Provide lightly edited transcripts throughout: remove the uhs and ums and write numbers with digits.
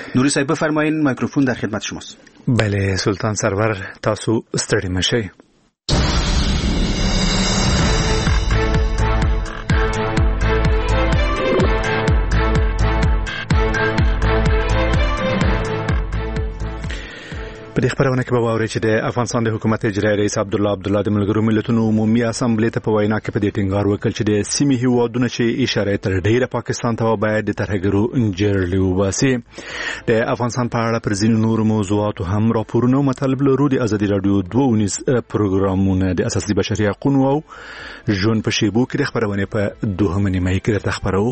نوری صاحب بفرمایید، میکروفون در خدمت شماست. بله سلطان سرور، تاسو ستړي مشئ. په دې خبرونه کې به واورئ چې د افغانستان د حکومت اجرایي رئیس عبدالله د ملګرو ملتونو عمومي اسامبلې ته په وینا کې په دې ټینګار وکړ چې د سیمې هیوادونو چې اشاره تر ډیره پاکستان ته باید د ترهګرو انجرلي وباسي. د افغانستان په اړه پر ځینو نورو موضوعاتو هم راپورونه او مطالب لرو. د ازادي رادیو 2 پروګرامونه د اساسي بشري حقوقو او ژوند په شیبو کې د خبرونه په 2 نیمه کې درته خبرو.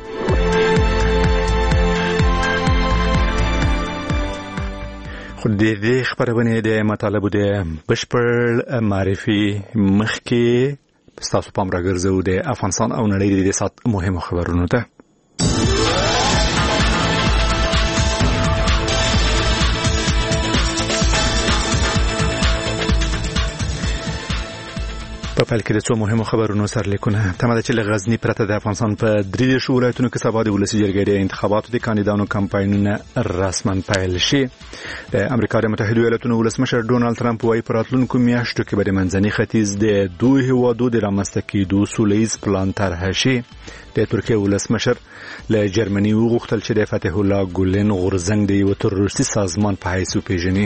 خو دې خبرونه د مطالبو د بشپړ معرفي مخکې تاسو پام راګرځو د افغانستان او نړۍ د سات مهمو خبرونو ته. په پیل کې د څو مهمو خبرونو سرلیکونه. تمه ده چې له غزني پرته د افغانستان په 3 ولایتونو کې سبا د ولسي جرګې د انتخاباتو د کاندیدانو کمپاینونه رسما پیل شي. د امریکا د متحده ایالاتونو ولسمشر ډونالد ترامپ وايي په راتلونکو میاشتو کې به د منځني ختیځ د 2 هیوادو د رامنځته کېدو سولیز پلان طرح شي. د ترکیه ولسمشر له جرمني وغوښتل چې د فتح الله ګولن غورځنګ د یو تروریستي سازمان په حیث وپیژني.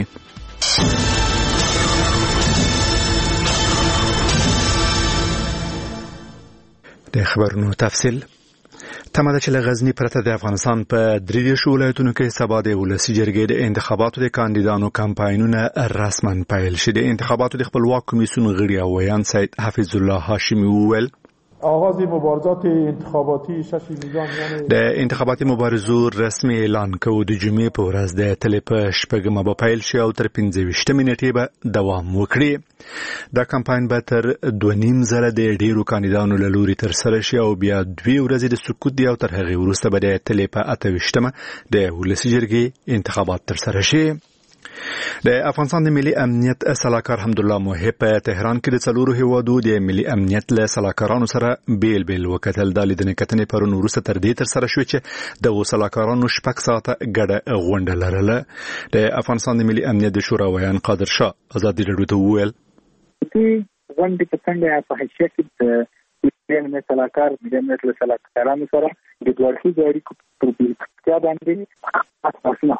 د خبرونو تفصیل. تمه ده چې له غزني پرته د افغانستان په 3 ولایتونو کې سبا د ولسي جرګې د انتخاباتو د کاندیدانو کمپاینونه رسما پیل شي. د انتخاباتو د خپلواک کمیسیون غړي او ویان سید حفیظ الله هاشمی وویل آغاز مبارزات انتخاباتی 6 میلیون د انتخاباتي مبارزو رسمي اعلان کوي د جمعې په ورځ د تلې په شپږمه به پیل شي او تر 15 منټې به دوام وکړي. دا کمپاین به تر 2.5 زره د ډیرو کاندیدانو له لوري تر سره شي او بیا 2 ورځې د سکوت دی او تر هغه وروسته به د تلې په 28مه د ولسي جرګې انتخابات تر سره شي. د افغانستان د ملي امنیت صلاحکار حمدالله محب په تهران کې د 4 هیوادو د ملي امنیت له صلاحکارانو سره بیل وکتل. د لیدنې کتنې پرون وروسته تر دې تر سره شو چې د صلاحکارانو 6 ساعته ګډه غونډه لرله. د افغانستان د ملي امنیت د شورا ویان قادر شاه ازادي راډیو ته وویل غونډې په څنګه په حیثیت د ملي امنیت صلاحکار ملي امنیت له صلاحکارانو سره د دوه اړخیزو اړیکو پر بیا باندې اساسي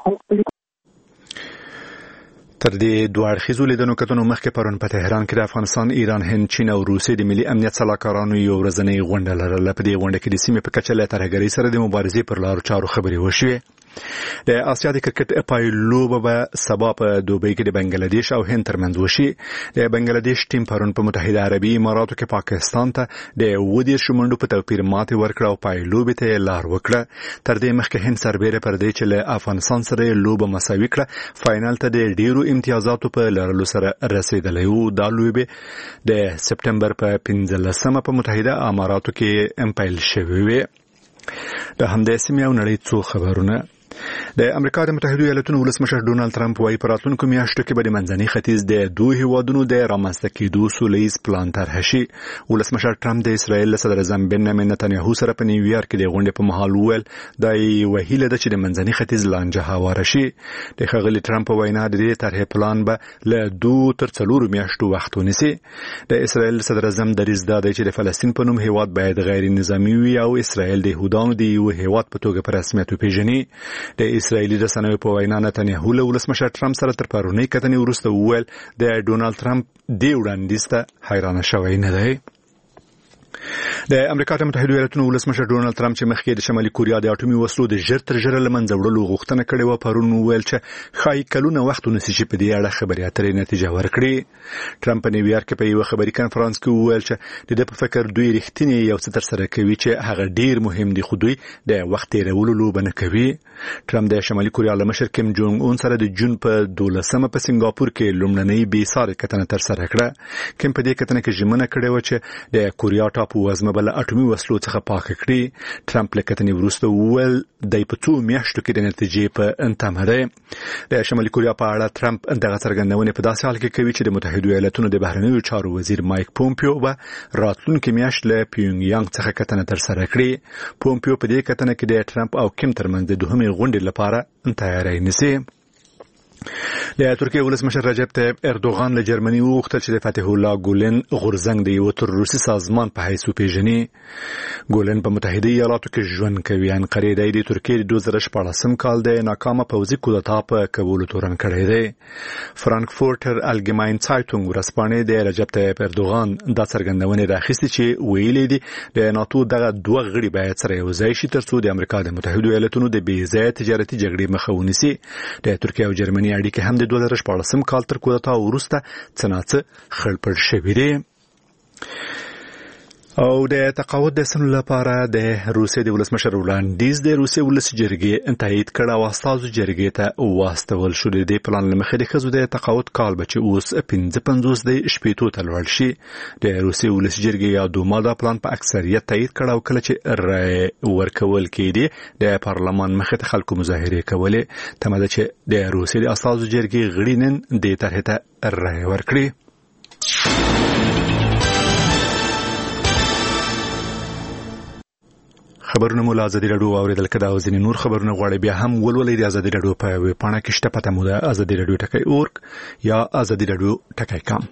تر دې دوه اړخیزو لیدنو کتنو مخکې پرون په تهران کې د افغانستان، ایران، هند، چین او روسیې د ملي امنیت صلاحکارانو یو ورځنۍ غونډه لرله. په دې غونډه کې د سیمې په کچه له ترهګرۍ سره د مبارزې پر لارو چارو خبرې وشوې. د آسیا د کرکټ پایلوبه به سبا په دوبۍ کې د بنگلاديش او هند ترمنځ وشي. د بنگلاديش ټیم پرون په متحده عربي اماراتو کې پاکستان ته د 20 منډو په توپیر ماتې ورکړه او پایلوبه ته لار وکړه. تر دې مخکې هند سربېره پر دې چې له افغانستان سره لوبه مساوي کړه، فائنل ته د ډیرو امتیازاتو په لرلو سره رسیدلی و. دا لوبه د سپتمبر په 15مه په متحده اماراتو کې امپایل شوې وې. د همدې سیمې او نړۍ څو خبرونه. د امریکا د متحده ایالاتونو ولسمشر ډونالد ترامپ وايي په راتلونکو میاشتو کې به د منځني ختیځ د 2 هیوادونو د رامنځته کېدو سولیز پلان طرح شي. ولسمشر ترامپ د اسرائیل صدر اعظم بنیامین نتنیاهو سره په نیویارک کې د غونډې په مهال وویل دا یوه هیله ده چې د منځني ختیځ لانجه هواره شي. د ښاغلي ترامپ په وینا د دې طرحې پلان به له 2 تر 4 میاشتو وخت ونیسي. د اسرائیل صدر اعظم دریځ دا دی چې د فلسطین په نوم هیواد باید غیر نظامي وي او اسرائیل د یهودانو د یو هیواد په توګه په رسمیت وپیژني. د اسرائیلي رسنیو په وینا نتنیاهو له ولسمشر ترامپ سره تر پرونی کتنې وروسته وویل د ډونالد ترامپ د وړاندیز ته حیرانه شوی نه دی. د امریکا د متحده ایالاتونو ولسمشر ډونالد ترامپ چې مخکې د شمالي کوریا د اټومي وسلو د ژر تر ژره له منځه وړلو غوښتنه کړې وه، پرون وویل چې ښایي کلونه وخت ونیسي چې په دې اړه خبرې اترې نتیجه ورکړي. ترامپ په نیویارک کې په یوه خبري کنفرانس کې وویل چې د دې په فکر دوی رښتینی یو څه ترسره کوي چې هغه ډیر مهم دی، خو دوی د وخت تېرولو لوبه نه کوي. ترامپ د شمالي کوریا له مشر کیم جونګ اون سره د جون په 12مه په سنگاپور کې لومړنۍ بې ساري کتنه ترسره کړه. کیم په دې کتنه کې ژمنه کړې و چې د کوریا امریکا په وزمه بل اټومي وسلو څخه پاک کړي. ټرمپ لکتنی وروسته وویل د په 2 میاشتو کې د نتیجې په انتظار دی. د شمالي کوریا په اړه ټرمپ دغه څرګندونه په داسې حال کې کوي چې د متحده ایالاتونو د بهرنیو چارو وزیر مایک پومپیو به راتلونکي میاشت له پیونګ یانګ څخه کتنه ترسره کړي. پومپیو په دې کتنه کې د ټرمپ او کیم ترمنځ د دوهمې غونډې لپاره تیاری نیسي. د ترکیه ولسمشر رجب طیب اردوغان له جرمني وغوښتل چې د فتح الله ګولن غورځنګ د یو تروریستي سازمان په حیث وپیژني. ګولن په متحده ایالاتو کې ژوند کوي. انقره د ترکیه د 2014 کال د ناکامه پوځي کودتا په کابل تورن کړی دی. فرانکفورټر الګماین سایټونګ ورسپانې د رجب طیب اردوغان د څرګندونې راخستې چې ویلي دي د ناتو دغه دوه غړي باید سره یو ځای شي ترڅو د امریکا د متحده ایالاتونو د بې ځایه تجارتي جګړې مخه ونیسي. د ترکیه او جرمني اړیکې هم د 2014 کال تر کودتا وروسته څنګه خړپړ شوې دي. او د تقاعد د سن لپاره د روسیې د ولسمشر وړاندیز د روسیې ولسي جرګې تایید کړ او استازو جرګې ته واستول شو. د پلان لمخې د ښځو د تقاعد کال به چې اوس 55 د شپېتو ته لوړ شي. د روسیې ولسي جرګې یا دوما دا پلان په اکثریت تایید کړ او کله چې رای ورکول کېدی د پارلمان مخې ته خلکو مظاهرې کولې. تمه ده چې د روسیې د استازو جرګې غړي نن د طرحې ته رای ورکړي. خبرونه مو له ازادي راډیو اوریدل کده او ځینې نور خبرونه غواړي بیا هم ولولئ د ازادي راډیو په ویب پاڼه کې شته پته مو ده ازادي راډیو ټکی اورګ یا ازادي راډیو ټکی کام.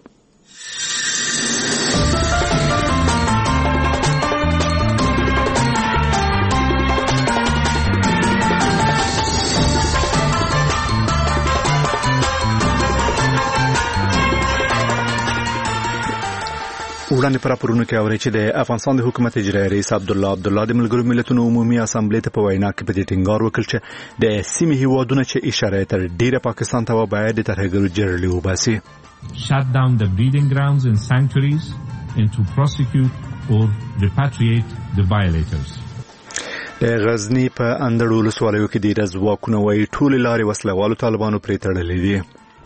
وړاندې پر راپورونه کې اوري چې د افغانستان د حکومت اجرایي رئیس عبدالله د ملګرو ملتونو عمومي اسامبلې ته په وینا کې په دې ټینګار وکړ چې د سیمې هیوادونو چې اشاره تر ډیره پاکستان ته باید د ترهګرو جرړې وباسي. Shut down the breeding grounds and sanctuaries and to prosecute or repatriate the violators. د غزنی په اندړ ولسوالیو کې د رزواکونه وای ټول لارې وسلوالو طالبانو پرې تړلې دي.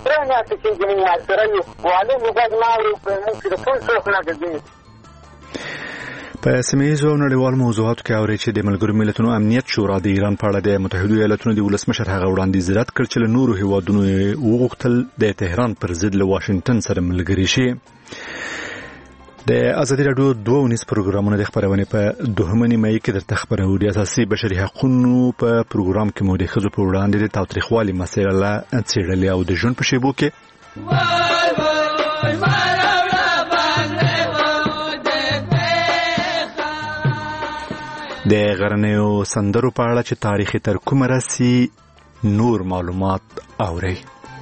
په سیمه‌ییزو نړیوالو موضوعاتو کې اوري چې د ملګرو ملتونو امنیت شورا د ایران په اړه د متحده ایالاتونو د ولسمشر هغه وړاندیز رد کړ چې له نورو هیوادونو وغوښتل د تهران پر ضد له واشنگټن سره ملګري شي. د ازادي راډیو 2 پروګرامونه د خبرونه په 2 مې کې درته خبرو دي. اساسي بشري حقوقو په پروګرام کې مو د خزو په وړاندې د تاوتریخوالي مسایل څېړل او د ژوند په شیبو کې د غرنیو سندرو په اړه چې تاریخي تر کومه راسي نور معلومات اوري.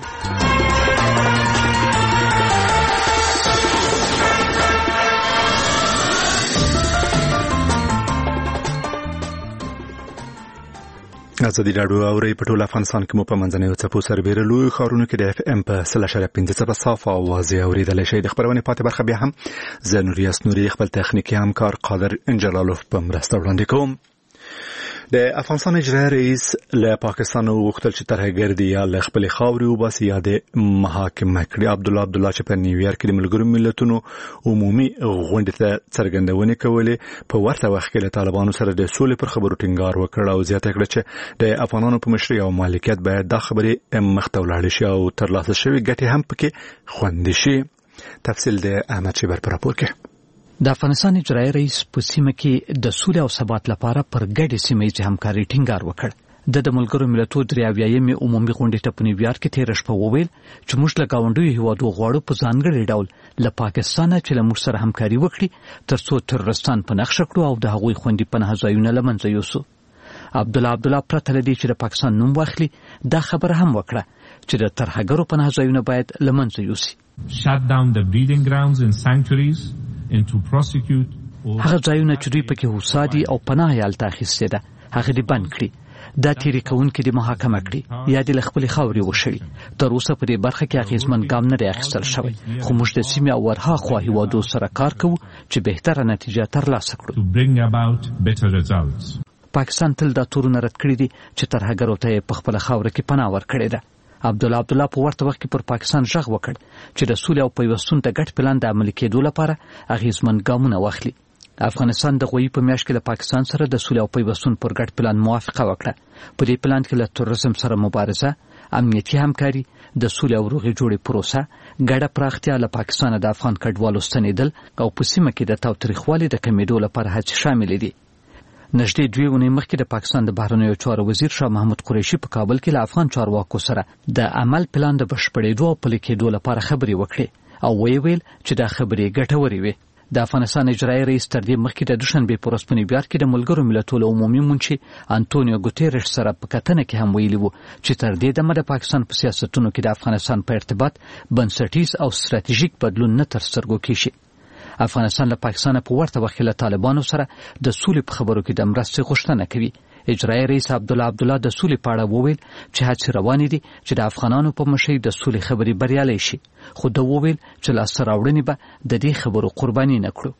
ازادي راډیو اوري په ټول افغانستان کې مو په منځنیو څپو سربېره لوی ښارونو کې د اف ام په 0.5 صافه اوازې اوریدل شي. د خبرونه پاتې برخه بیا هم زنوریاس نوري خپل تخنیکی همکار قادر انجلالوف په مرسته وړاندې کوم. د افغانستان اجرایي رئیس له پاکستان وغوښتل چې ترهګر دي یا له خپل خاورې وباسي یا د محاکمه کړي. عبدالله چې په نیویارک کې د ملګرو ملتونو عمومي غونډې ته څرګندونې کولې په ورته وخت کې له طالبانو سره د سولې پر خبرو ټینګار وکړ او زیاته کړه چې د افغانانو په مشرۍ او مالکیت باید دا خبرې مخته ولاړ شي او ترلاسه شوی ګټې هم پکې خوندي شي. تفصیل د احمد شیبر پر راپور کې. د افغانستان اجرایي رئیس په سیمه کې د سولې او ثبات لپاره پر ګډې سیمه‌ییزې همکاري ټینګار وکړ. د ملګرو ملتونو 83مې عمومي غونډې ته په نیویارک کې تیر شپه وویل چې موږ له گاونډیو هیوادو غواړو په ځانګړي ډول له پاکستان چې له موږ سره همکاري وکړي ترڅو ترورستان په نښه کړو او د هغوی خوندي پناه ځایونه له منځه یوسو. عبدالله پرته له دې چې د پاکستان نوم واخلي دا خبره هم وکړه چې د ترهګرو پناه ځایونه باید له منځه یوسي. Shut down the breeding grounds and sanctuaries and to prosecute هغه ځایونه چې دوی پکې اوسادي او پناه یې هلته اخیستې ده هغه دې بند کړي. دا تیری کوونکي دې محاکمه کړي یا دې له خپلې خاورې وشړي. تر اوسه په دې برخه کې اغېزمن ګام نه دی اخیستل شوی خو موږ د سیمې او ورهاخوا هیوادو سره کار کوو چې بهتره نتیجه ترلاسه کړو. پاکستان تل دا تورونه رد کړي دي چې ترهګرو ته یې په خپله خاوره کې پناه ورکړې ده. عبدالله په ورته وخت کې پر پاکستان ژغ وکړ چې د سولې او پیوستون د ګډ پلان د عملي کېدو لپاره اغېزمن ګامونه واخلي. افغانستان د غوي په میاشت کې له پاکستان سره د سولې او پیوستون پر ګډ پلان موافقه وکړه. په دې پلان کې له تروریزم سره مبارزه، امنیتي همکاري، د سولې او روغې جوړې پروسه، ګډه پراختیا، له پاکستان د افغان کډوالو ستنېدل او په سیمه کې د تاوتریخوالي د کمیدو لپاره هڅې شامل دي. نږدې 2 اونۍ مخکې د پاکستان د بهرنیو چارو وزیر شاه محمود قریشي په کابل کې له افغان چارواکو سره د عمل پلان د بشپړېدو او پلي کېدو لپاره خبرې وکړې او ویل چې دا خبرې ګټورې وي. د افغانستان اجرایي رئیس تر دې مخکې د دوشنبې په ورځ په نیویارک کې د ملګرو ملتونو عمومي منشي انټونیو ګوتيريش سره په کتنه کې هم ویلي وو چې تر دې دمه د پاکستان په سیاستونو کې د افغانستان په ارتباط بنسټیز او ستراتیژیک بدلون نه تر سترګو کېږي. افغانستان له پاکستان په ورته وخت له طالبانو سره د سولې په خبرو کې د مرستې غوښتنه کوي. اجرایي رئیس عبدالله د سولې په اړه وویل چې هڅې روانې دي چې د افغانانو په مشرۍ د سولې خبرې بریالۍ شي، خو دا وویل چې لاسته راوړنې به د دې خبرو قرباني نه کړو.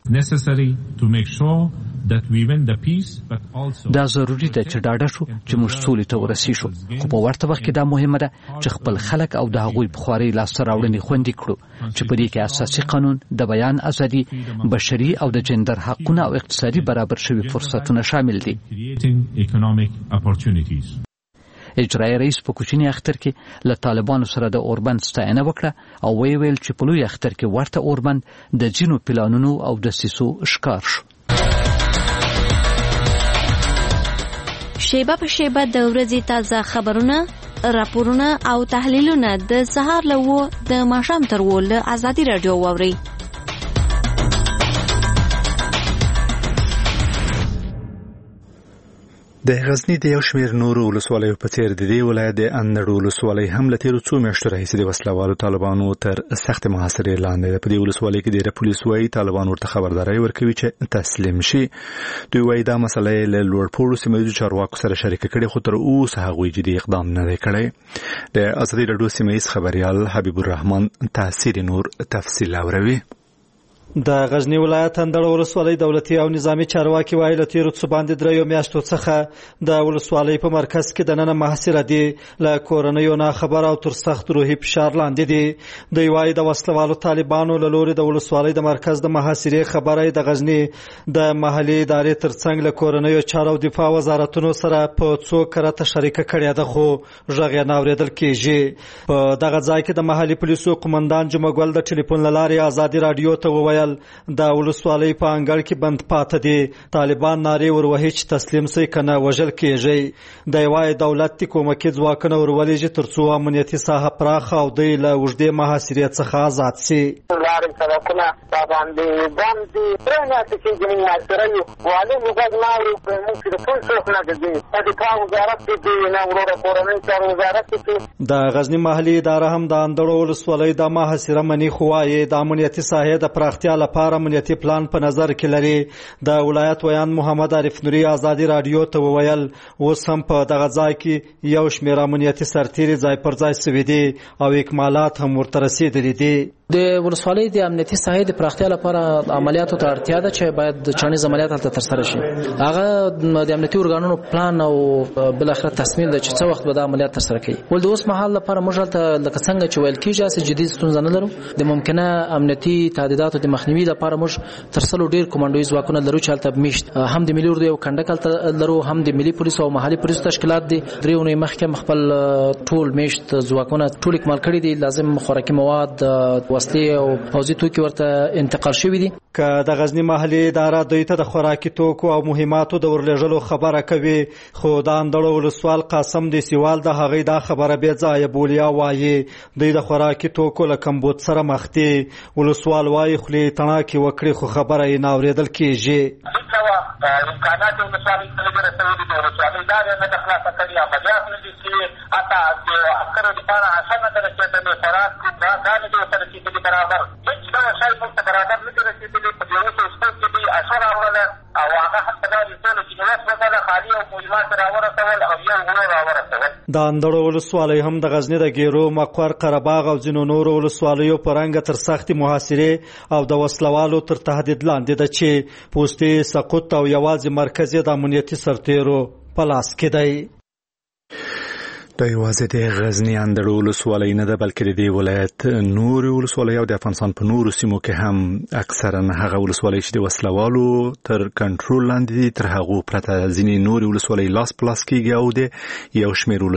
دا ضروري ده چې ډاډه شو چې موږ سولې ته ورسیږو، خو په ورته وخت کې دا مهمه ده چې خپل خلک او د هغوی په خواري لاسته راوړنې خوندي کړو چې په دې کې اساسي قانون، د بیان ازادي، بشري او د جندر حقونه او اقتصادي برابر شوي فرصتونه شامل دي. اجرایي رئیس په کوچني اختر کې له طالبانو سره د اوربند ستاینه وکړه او ویل چې په لوی اختر کې ورته اوربند د جنو پلانونو او د سیسو ښکار شو. شیبه په شیبه د ورځې تازه خبرونه، راپورونه او تحلیلونه د سهار له 9 د ماښام تر 10 له ازادي رادیو واورئ. د غزنی د یو شمېر نورو ولسوالیو په څېر د دې ولایت د اندړ ولسوالۍ هم له تېرو څو میاشتو راهیسې د وسلوالو طالبانو تر سخت محاصرې لاندې ده. په دې ولسوالۍ کې ډېره پولیس وایي طالبان ورته خبرداری ورکوي چې تسلیم شي. دوی وایي دا مسله یې له لوړپوړو سیمه ییزو چارواکو سره شریکه کړې، خو تر اوسه هغوی جدي اقدام نه دی کړی. د ازادي راډیو سیمه ییز خبریال حبیب الرحمن تاثیر نور تفصیل اوري. د غزنی ولایت اندړ ولسوالۍ دولتي او نظامی چارواکي وایي له تیرو څو باندې 3 میاشتو څخه د ولسوالۍ په مرکز کې د نن محاصره دي، له کورنیو نه خبر او تر سخت روحي فشار لاندې دي. دوی وایي د وسلوالو طالبانو له لوري د ولسوالۍ د مرکز د محاصرې خبره د غزنی د محلي ادارې ترڅنګ له کورنیو چارو او دفاع وزارتونو سره په څو کرته شریکه کړې ده، خو غږ یې نه اورېدل کېږي. په دغه ځای کې د محلي پولیسو قومندان جمعګل د ټلیفون له لارې ازادي راډیو ته وویل د ولسوالۍ په انګړ کې بند پاتې دي، طالبان نارې وروهي چې تسلیم شي کنه وژل کېږي. د یوای دولت کومکي ځواکونه ورولېږي ترڅو امنیتي ساحه پراخه او د له وژدې محاصرې څخه آزاد شي. لارې سړکونه باندې باندې پرنه چې جنې محاصرې والي وګڼاوي په موږ د ټول څه نه دي. د دفاع وزارت کې نه ورو کورنۍ چارو وزارت کې د غزنی محلي اداره هم د اندړ ولسوالۍ د محاصره منی خوایي د امنیتي ساحې د پراختیا لپاره امنیتي پلان په نظر کې لري. د ولایت ویان محمد عارف نوري ازادي راډیو ته وویل اوس هم په دغه ځای کې یو شمېر امنیتي سرتیري ځای پر ځای شوي دي او اکمالات هم ورته رسیدلي دي. د ولسوالۍ د امنیتي ساحې د پراختیا لپاره عملیاتو ته اړتیا ده چې باید چانیز عملیات هلته ترسره شي. هغه د امنیتي ارګانونو پلان او بل اخر تصمیم ده چې څه وخت به د عملیات ترسره کوي. ول د اوس مهال لپاره موږ هلته لکه څنګه چې ویل کېږي چې جدي ستونزه نه لرو. د ممکنه امنیتي تهدیداتو د مخنیوي لپاره موږ ترسلو ډیر کمانډوي ځواکونه لرو چې هلته میشت هم د ملي اردو یو کنډک هلته لرو، هم د ملي پولیسو او محلي پولیسو تشکیلات دي. 3 اونۍ مخکې خپل ټول میشت ځواکونه ټول اکمال کړي دي. لازم خوراکي مواد، وسلې او پوځي توکي ورته انتقال شوي دي. که د غزنی محلي اداره دوی ته د خوراکي توکو او مهماتو د ورلېږلو خبره کوي، خو د اندړ ولسوال قاسم د سیوال د هغې دا خبره بې ځایه بولي او وایي دوی د خوراکي توکو له کمبود سره مخ دي. ولسوال وایي خولې تڼاکې وکړي خو خبره یې نه اورېدل کېږي. امکانات ولسوالۍ ته نه رسولي دي، ولسوالۍ لارې نه ده خلاصه کړې، عملیات نه دي کړي، حتی د عسکرو دپاره عصا نه ده رسېدلې، خوراک دا نه دي ورته رسېدلي برابر. هېڅ ډول شی موږ ته برابر نه دي رسېدلي. په دې وروستو شپو کې دوی عصا راوړله او هغه هم په داسې ټوله چې وسوځله، خالي او مهمات راورسول او یو غرو راورسول. د اندړ ولسوالۍ هم د غزنی د ګیرو، مقر، قرهباغ او ځینو نورو ولسوالیو په رنګه تر سختې محاصرې او د وسلوالو تر تهدید لاندې ده چې پوستې سقوط او یوازې مرکز د امنیتي سرتیرو په لاس کې دی. د یوازې د غزنی اندړ ولسوالۍ نه ده بلکې د دې ولایت نور ولسوالۍ او د افغانستان په نورو سیمو کې هم اکثرا هغه ولسوالۍ چې د وسلوالو تر کنټرول لاندې دي تر هغو پرته ځینې نور ولسوالۍ لاس پلاس کېږي او د یو شمېر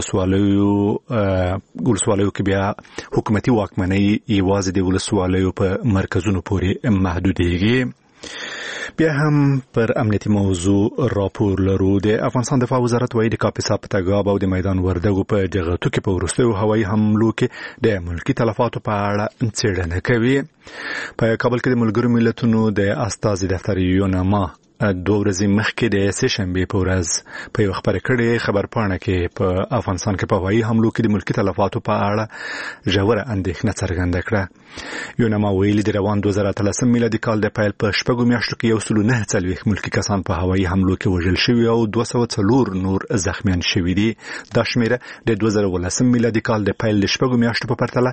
ولسوالیو کې بیا حکومتي واکمنۍ یوازې د ولسوالیو په مرکزونو پورې محدودېږي. بیا هم پر امنیتي موضوع راپور لرو. د افغانستان دفاع وزارت وايي د کاپیسا په تګاب او د میدان وردګو په جغتو کې په وروستیو هوایي حملو کې د ملکي تلفاتو په اړه څېړنه کوي. په کابل کې د ملګرو ملتونو د استازي دفتر یوناما 2 ورځې مخکې د سه شنبه په ورځ په یو خبرکړې خبرپاڼه کې په افغانستان کې په هوایي حملو کې د ملکي تلفاتو په اړه ژوره اندېښنه څرګنده کړه. یوناما ویلي د روان 2013 میلادي کال د پیل په شپږو میاشتو کې 149 ملکي کسان په هوایي حملو کې وژل شوي او 204 نور زخمیان شوي دي. دا شمیره د 2019 میلادي کال د پیل د شپږو میاشتو په پرتله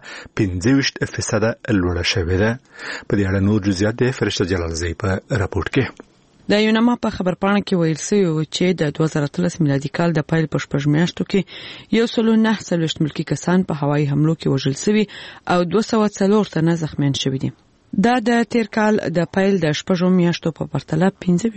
25% لوړه شوې ده. په دې اړه نور جزئیات د فرشته جلالزی په راپورټ کې. د یوناما په خبرپاڼه کې ویل شوی و چې د 2013 میلادي کال د پیل په شپږ میاشتو کې 149 ملکي کسان په هوایي حملو کې وژل شوي او 204 تنه زخمیان شوي دي. دا د تیر کال د پیل د شپږ میاشتو په پرتله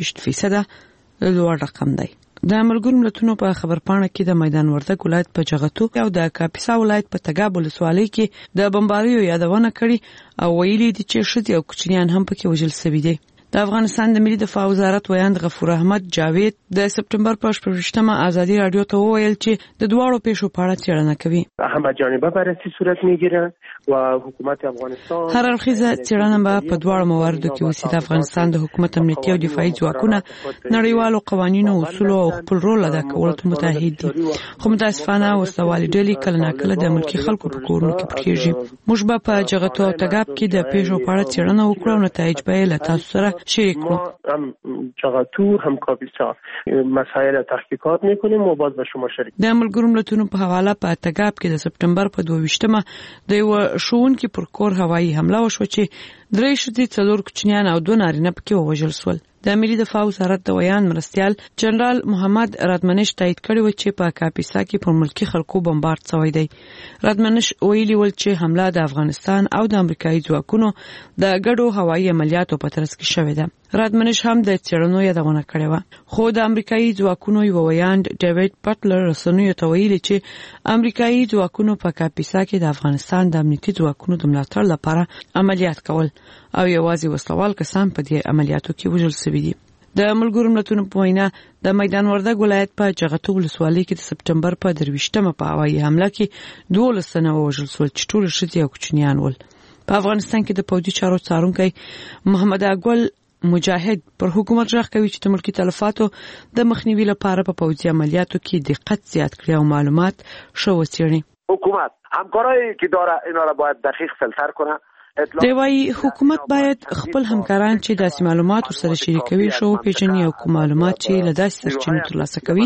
25% لوړ رقم دی. د ملګرو ملتونو په خبرپاڼه کې د میدان وردګ ولایت په جغتو او د کاپیسا ولایت په تګاب ولسوالۍ کې د بمباریو یادونه کړې او ویلي دي چې ښځې او کوچنیان هم پکې وژل شوي دي. د افغانستان د ملي دفاع وزارت ویاند غفور احمد جاوید د سپټمبر په 18مه ازادي رادیو ته وویل چې د دواړو پیښو په اړه څېړنه کوي. همه جانبه بررسی صورت میگیره و حکومت افغانستان هر اړخیزه څېړنه به په دواړو مواردو کې وشي. د افغانستان د حکومت امنیتي او دفاعي ځواکونه نړیوالو قوانینو اصولو او خپل رول ادا کولو ته متعهد دي، خو متاسفانه وسوالې ډلې کله ناکله د ملکي خلکو په کورونو کې پټېږي. موږ به په جغتو او تګاب کې د پیښو په اړه څېړنه وکړو او نتایج به له تاسو سره شریک کړو. هم جغتو هم کاپیسا مسائل تحقیقات میکنیم و باز به شما شریک. د ملګرو ملتونو په حواله په تګاب کې د سپټمبر په 22مه د یو ښوونکي پر کور هوایي حمله وشوه چې 3 ښځې 4 کوچنیان او 2 نارینه پکې ووژل شول. د ملي دفاع وزارت د ویان مرستیال جنرال محمد رادمنش تایید کړی و چې په کاپیسا کې پر ملکي خلکو بمبارد شوی دی. رادمنش ویلي ول چې حمله د افغانستان او د امریکایي ځواکونو د ګډو هوایي عملیاتو په ترڅ کې شوې ده. رادمنش هم د څېړنو یادونه کړې و، خو د امریکایي ځواکونو یو ویاند ډیوډ پټلر رسنیو ته ویلي چې امریکایي ځواکونو په کاپیسا کې د افغانستان د امنیتي ځواکونو د ملاتړ لپاره عملیات کول او یوازې وسلوال کسان په دې عملیاتو کې وژل شوي دي. د ملګرو ملتونو په وینا د میدان وردګ ولایت په جغتو ولسوالۍ کې د سپټمبر په 23مه په هوایي حمله کې 12 تنه وژل شول چې ټول ښځې او کوچنیان ول. په افغانستان کې د پوځي چارو څارونکی محمد اګول مجاهد پر حکومت ژغ کوي چې د ملکي تلفاتو د مخنیوي لپاره په پوځي عملیاتو کې دقت زیات کړي او معلومات ښه وڅېړي. حکومت همکارایی که داره اینا را باید دقیق فیلتر کنه. دی وايي حکومت باید خپل همکاران چې داسې معلومات ورسره شریکوي شو پیژني او کوم معلومات چې له داسې سرچینو ترلاسه کوي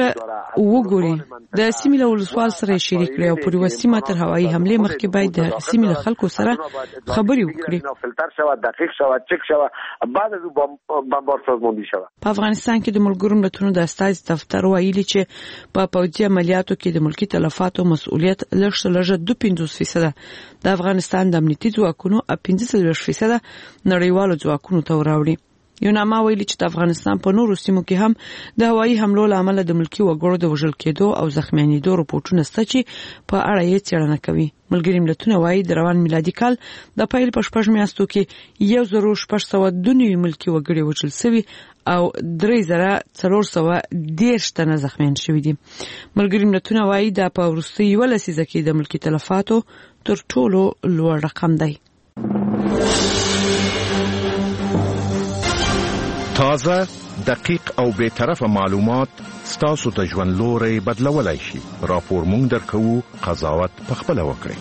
ښه وګوري، د سیمې له ولسوال سره شریک کړي او پر یوه سیمه تر هوایي حملې مخکې باید د سیمې له خلکو سره خبرې وکړي. فلتر شوه، دقیق شوه، چک شوه، بعد از بمبار سازماندهی شوه. په افغانستان کې د ملګرو ملتونو د استازي دفتر ویلي چې په پوځي عملیاتو کې د ملکي تلفاتو مسؤلیت لږ 2.5% د افغانستان د امنیتي ځواکونو 15% نړیوالو ځواکونو ته وراوړي. یوناما ویلي چې د افغانستان په نورو سیمو کې هم د هوایي حملو له امله د ملکي وګړو د وژل کېدو او زخمیانېدو رپورټونه شته چې په اړه یې څېړنه کوي. ملګري ملتونه وایي د روان میلادي کال د پیل په 6 میاشتو کې 1602 ملکي وګړي وژل شوي او 3410 تنه زخمیان شوي دي. ملګري ملتونه وایي دا په وروستي 1 لسیزه کې د ملکي تلفاتو تر ټولو لوړ رقم دی. تازه، دقیق او بے طرفه معلومات ستاسو د ژوند لوري بدلولای شي. راپور مونږ درکو، قضاوت پخپله وکړئ.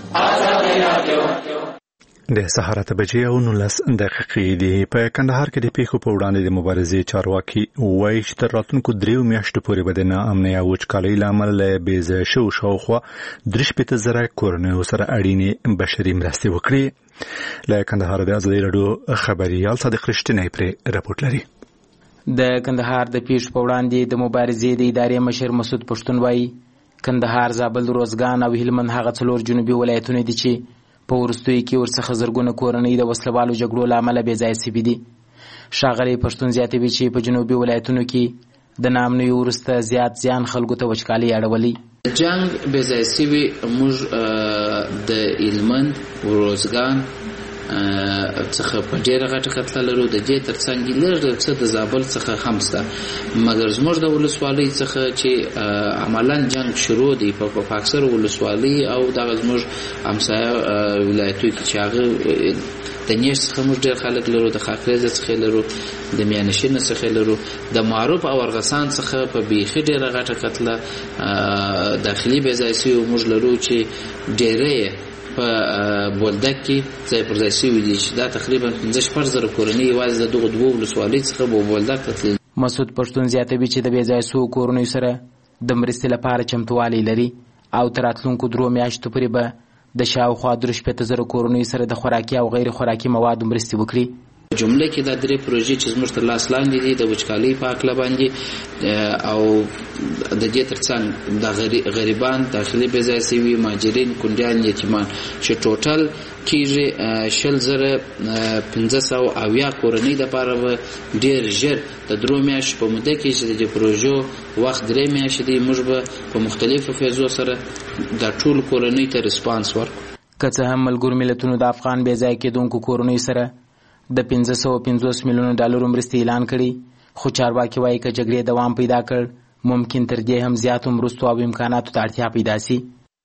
د سهار 8 بجې او 19 دقیقې دي. په کندهار کې د پیښو په وړاندې د مبارزې چارواکي وایي چې تر راتلونکو 3 میاشتو پورې به د ناامنۍ او وچکالۍ له امله بې ځایه شوو شاوخوا 3,000 کورنیو سره اړینې بشري مرستې وکړي. له کندهار د ازادي راډیو خبريال صادق رښتینی پرې راپورټ لري. د کندهار د پیښو په وړاندې د مبارزې د ادارې مشر مسعود پښتون وایي کندهار، زابل، روزګان او هلمند هغه 4 جنوبي ولایتونه دي چې په وروستیو کې ورڅخه زرګونه کورنۍ د وسلوالو جګړو له امله بې ځایه سوي دي. ښاغلی پښتون زیاتوي چې په جنوبي ولایتونو کې د ناامنیو وروسته زیات زیان خلکو ته وچکالۍ اړولی. جنگ بې ځایه سوي موږ د هلمند، روزګان څخه په ډېره غټه کتله لرو. د دې ترڅنګ لږ څه د زابل څخه هم شته، مګر زموږ د ولسوالۍ څخه چې عملا جنگ شروع دی په اکثرو ولسوالۍ او دغه زموږ همسایه ولایتونو کې چې هغه د نیش څخه موږ ډېر خلک لرو، د خاکریزه څخه لرو، د میانشین څخه لرو، د معروف او ارغسان څخه په بیخي ډېره غټه کتله داخلي بې ځایه سوي موږ لرو چې ډېری په بولدک کې ځای پر ځای سوي دي چې دا تقریبا 15-16 زره کورنۍ یوازې د دغو 2 ولسوالۍ څخه به بولدک ته تللي. مسعود پښتون زیاتوي چې د بې ځایه سوو کورنیو سره د مرستې لپاره چمتووالی لري او تر راتلونکو 3 میاشتو پورې به د شاوخوا 3 زره کورنیو سره د خوراکي او غیر خوراکي موادو مرستې وکړي. جمله کې دا 3 پروژې چې زموږ تر لاس لاندې دي د وچکالۍ په هکله باندې او د دې ترڅنګ د غریبان، داخلي بې ځایه سوي، مهاجرین، کونډیان، یتیمان چې ټوټل کېږي 20,570 کورنۍ دپاره به ډېر ژر د 3 میاشتو په موده کې چې د دې پروژو وخت 3 میاشتې دی موږ به په مختلفو فیزو سره د ټولو کورنۍ ته ریسپانس ورکړو. که څه هم ملګرو ملتونو د افغان بې ځایه کېدونکو کورنیو سره د 550 میلیونو ډالرو مرستې اعلان کړي، خو چارواکي وایي که جګړې دوام پیدا کړ ممکن تر دې هم زیاتو مرستو او امکاناتو ته اړتیا پیدا سي.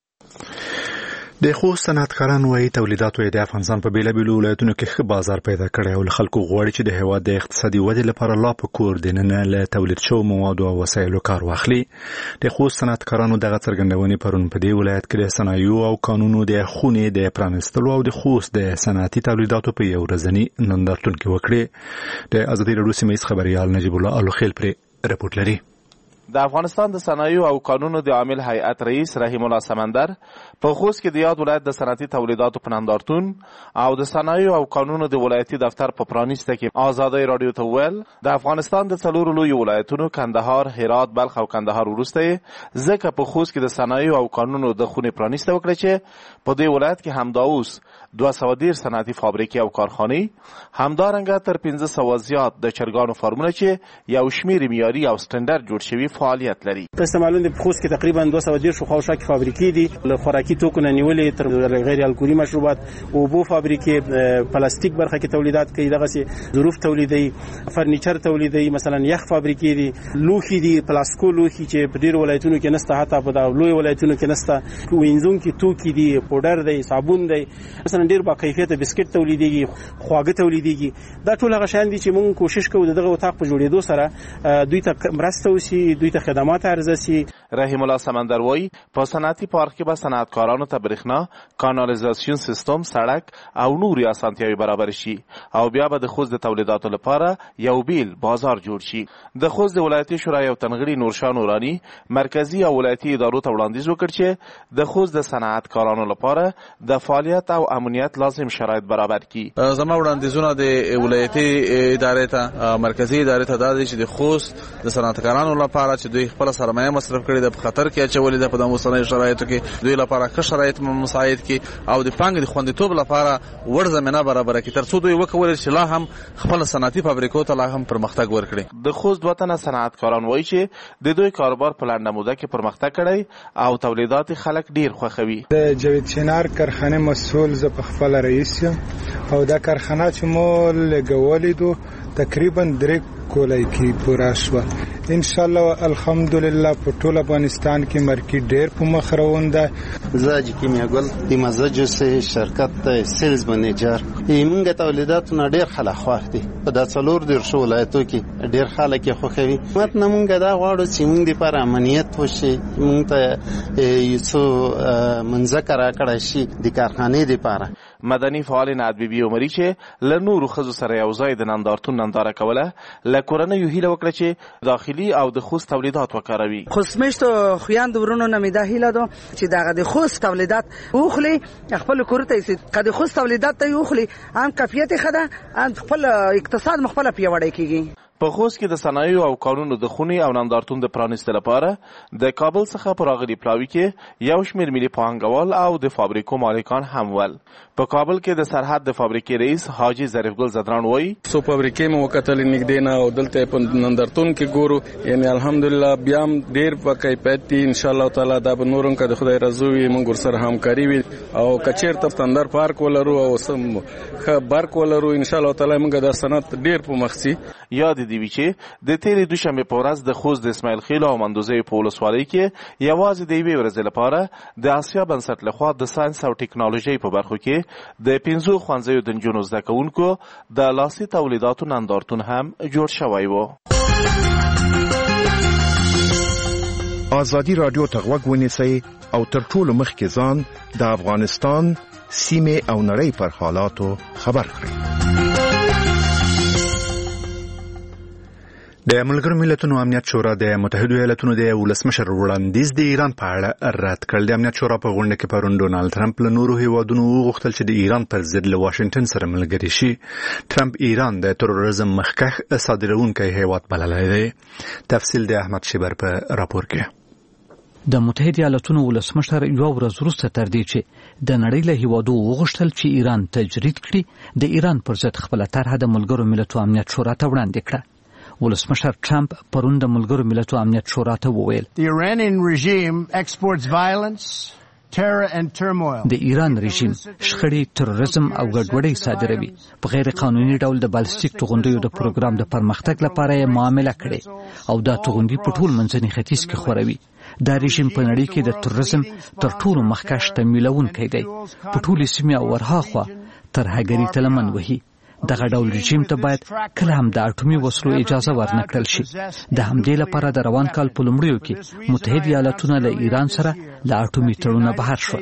د خوست صنعتکاران وايي تولیداتو یې د افغانستان په بیلابیلو ولایتونو کې ښه بازار پیدا کړی او له خلکو غواړي چې د هېواد د اقتصادي ودې لپاره لا په کور دننه له تولید شوو موادو او وسایلو کار واخلي. د خوست صنعتکارانو دغه څرګندونې پرون په دې ولایت کې د صنایعو او کانونو د خونې د پرانیستلو او د خوست د صنعتي تولیداتو په یو ورځني نندارتون کې وکړې. د ازادي راډیو سیمه ییز خبریال نجیب الله الوخیل پرې رپورټ لري. د افغانستان د صنایعو او کانونو د عامل هیئت رئیس رحیم الله سمندر په خوست کې د یاد ولایت د صنعتي تولیداتو په نندارتون او د صنایعو او کانونو د ولایتي دفتر په پرانیسته کې ازادي راډیو ته وویل د افغانستان د 4 لویو ولایتونو کندهار، هرات، بلخ او کندهار وروسته ځکه په خوست کې د صنایعو او کانونو د خونې پرانیسته وکړه چې په دې ولایت کې همدا اوس 210 صنعتي فابریکې او کارخانې، همدارنګه تر 500 زیات د چرګانو فارمونه چې یو شمېر معیاري او سټنډرډ جوړ شوي فعالیت لري. تاسو معلوم دي په خوست کې تقریبا 210 خواوشا کې فابریکې دي، له خوراکي توکو نه نیولې تر غیر الکولي مشروبات، اوبو فابریکې، پلاستیک برخه کې تولیدات کوي، دغه سي ظروف تولیدي، فرنیچر تولیدي، مثلا یخ فابریکې دي، لوخي دي، پلاستیکو لوخي چې په ډیر ولایتونو کې نسته، حتی په لوی ولایتونو کې نسته، وینځون کې توکي دي، پودر دی، صابون دی، مثلا ډیر با کیفیت بسکټ تولیديږي، خواږه تولیديږي. دا ټول هغه شان دي چې موږ کوشش کوو دغه اتاق په جوړېدو سره دوی ته مرسته وشي، دوی ته خدمات عرضه شي. رحیم الله سمندر وایي په صنعتي پارک کې به صنعتکارانو ته برېښنا، کانالیزاسیون سیستم، سړک او نورې اسانتیاوې برابر شي او بیا به د خوست د تولیداتو لپاره یو بیل بازار جوړ شي. د خوست د ولایتي شورا یو تنغړي نورشاه نوراني مرکزی او ولایتي ادارو ته وړاندیز وکړ چې د خوست د صنعتکارانو لپاره د فعالیت او امنیت لازم شرایط برابر کړي. زما وړاندیزونه د ولایتي ادارې ته، مرکزی ادارې ته دا دي چې د خوست د صنعتکارانو لپاره چې دوی خپل سرمایه مصرف کړي د خطر کې اچولې ده په د اوسنۍ شرایطو کې دوی لپاره ښه شرایط مساعد کړي او د پانګې د خوندیتوب لپاره وړ زمینه برابر کړي تر څو دوی وکولای چې لا هم خپل صنعتي فابریکو ته لا هم پرمختګ ورکړي. د خوست وطن صنعتکاران وایي چې د دوی کاروبار په لنډه موده کې پرمختګ کړی او تولیدات خلک ډیر خوښوي. د جاوید چنار کارخانه مسؤل ز په خپل رئیس او دا کارخانه چې مو لګولې دو تقریبا 3 کولای کی پورا شو. ان شاء الله الحمدلله په ټول افغانستان کې مارکیټ ډېر په مخ روان ده. زاج کیمیاګل د مزاج سه شرکت سیلز منیجر موږ تولیدات نه ډېر خلک خوښ دي په د 4 ولایتو کې ډېر خلک خوښوي. مت نه موږ دا غواړو چې موږ لپاره امنیت وشي، موږ ته یو منځکه راکړی شي د کارخانې لپاره. مدني فعال نعت بیبي عمري چې له نورو ښځو سره یو ځای د نندارتون ننداره کوله له کورنیو هیله وکړه چې داخلي او د خوست تولیدات وکاروي. خوست مشتو خویند ورونو نمیده هیله دو چې دغه د خوست تولیدات اوخلي خپل کورته یې کده خوست تولیدات ته اوخلي هم کیفیت خده هم خپل اقتصاد مخبل پیوړی کیږي. په خوست کې د صنایعو او کانونو د خونې او نندارتون د پرانیستلو لپاره د کابل څخه په راغلي پلاوي کې یو شمېر ملي پانګوال او د فابریکو مالکان هم ول. په کابل کې د سرحد د فابریکې رئیس حاجي ظریف ګل زدران وایي څو فابریکې مو وکتل نږدې نه او دلته په نندارتون کې ګورو، یعنی الحمدلله بیا هم ډېر په کیفیت دي. ان شاء الله تعالی دا به نورم که د خدای رضا وي موږ ورسره همکاري وي او که چېرته تندر پارک ولرو او سم ښه برق ولرو ان شاء الله تعالی موږ دا صنعت ډېر په مخ ځي. یاد دې وي چې د تېرې دوشنبې په ورځ د خوست د اسماعیل خیل او مندوزیو په ولسوالۍ کې یوازې د یوې ورځې لپاره د اسیا بنسټ لخوا د ساینس او ټکنالوژۍ په برخو کې د 15 ښوونځیو د نجونو زده کوونکو د لاسي تولیداتو نندارتون هم جوړ شوی و. ازادي رادیو ته غوږ ونیسئ او تر ټولو مخکې ځان د افغانستان سیمې او نړۍ پر حالاتو خبر کړئ. د ملګرو ملتونو امنیت شورا د متحده ایالاتونو د ولسمشر وړاندیز د ایران په اړه رد کړ. د امنیت شورا په غونډه کې پرون ډونالد ټرمپ له نورو هیوادونو وغوښتل چې د ایران پر ضد له واشنگټن سره ملګري شي. ټرمپ ایران د تروریزم مخکښ صادرونکی هیواد بللی دی. تفصیل د احمد شیبر په راپور کې. د متحده ایالاتونو ولسمشر یو ورځ وروسته تر دې چې د نړۍ له هیوادو وغوښتل چې ایران تجرید کړي، د ایران پر ضد خپله طرحه د ملګرو ملتونو امنیت شورا ته وړاندې کړه. ولسمشر ټرمپ پرون د ملګرو ملتونو امنیت شورا ته وویل د ایران رژیم شخړې، تروریزم او ګډوډۍ صادروي. په غیر قانوني ډول د بالستیک توغندیو د پروګرام د پرمختګ لپاره یې معامله کړې او دا توغندي په ټول منځني ختیځ کې خوروي. دا رژیم په نړۍ کې د تروریزم تر ټولو مخکښ تمویلونکی دی. په ټولې سیمې او ورهاخوا ترهګرۍ ته لمن وهي. دغه ډول رژیم ته باید کله هم د اټومي وسلو اجازه ورنه کړل شي. د همدې لپاره د روان کال په لومړیو کې متحده ایالاتونه له ایران سره له اټومي تړونه بهر شول.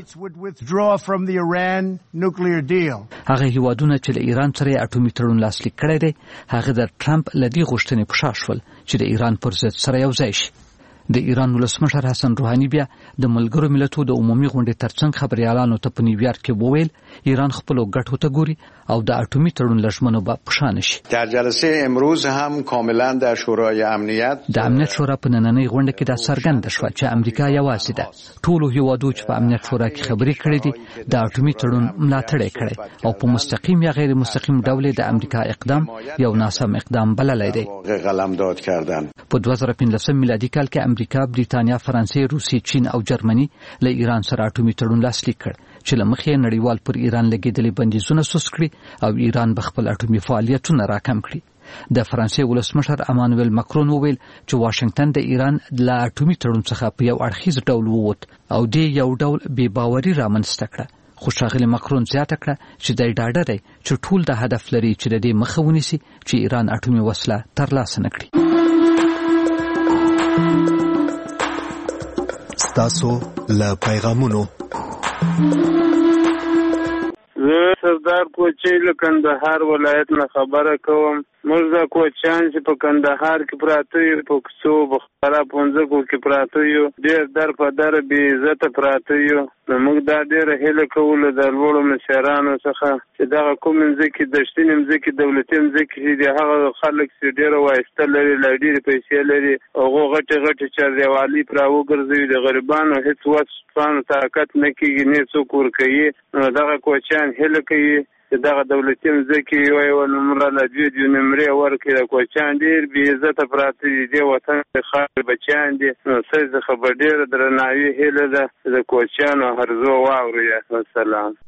هغه هیوادونه چې له ایران سره اټومي تړون لاسلیک کړی دی هغه د ټرمپ له دې غوښتنې په شا شول چې د ایران پر ضد سره یو ځای شي. د ایران ولسمشر حسن روحاني بیا د ملګرو ملتونو د عمومي غونډې ترڅنګ خبريالانو ته په نیویارک کې وویل ایران خپل ګټو ته ګوري او د اټومي تړون لژمنو به پښانه شي. در جلسه امروز هم کاملا در شورای امنیت د امنیت شورا په نننۍ غونډه کې دا څرګنده شوه چې امریکا یوازې ده. ټولو هیوادو چې په امنیت شورا کې خبرې کړې دي د اټومي تړون ملاتړ کړي او په مستقیم یا غیر مستقیم ډول د امریکا اقدام یو ناسم اقدام بللی دی. قلمداد کردن. په 2015 میلادي کال کې امریکا، بریتانیا، فرانسې، روسیې، چین او جرمني له ایران سره اټومي تړون لاسلیک کړ چې له مخې نړیوال پر ایران لګېدلي بندیزونه سوس کړي او ایران به خپل اټومي فعالیتونه راکم کړي. د فرانسې ولسمشر امانویل ماکرون وویل چې واشنگټن د ایران له اټومي تړون څخه په یو اړخیز ډول ووت او د یو ډول بې باوري رامنځته کړه. خو ښاغلی ماکرون زیاته کړه چې دی ډاډه دی چې ټول د هدف لري چې د دې مخه ونیسي چې ایران اټومي وسله ترلاسه نه کړي. ستاسو له پیغامونو زه سردار کوچی له کندهار ولایت نه خبره کوم. موږ د کوچیان چې په کندهار کې پراته یو، په کوڅو بخارا پونځکو کې پراته یو، ډېر در په در بې عزته پراته یو. نو موږ دا ډېره هیله کوو د لوړو مشرانو څخه چې دغه کوم مځکې دشتینې مځکې دولتي مځکې چې د هغه خلک چې ډېره وایسته لري، لا ډېرې پیسې لري، هغو غټې غټې چاردیوالۍ پرې راوګرځوي، د غریبانو هېڅ وس طاقت نه کېږي، نه څوک ورکوي. نو دغه کوچیان هیله کوي چې دغه دولتي مځکې یوه نومره له دوی نمرې ورکړي. د کوچیان ډېر بې عزته پراته دي، دې وطن د خاورې بچیان دي. نو ستاسې څخه به ډېره درناوي هیله ده چې د کوچیانو هرزو واورئ. السلام.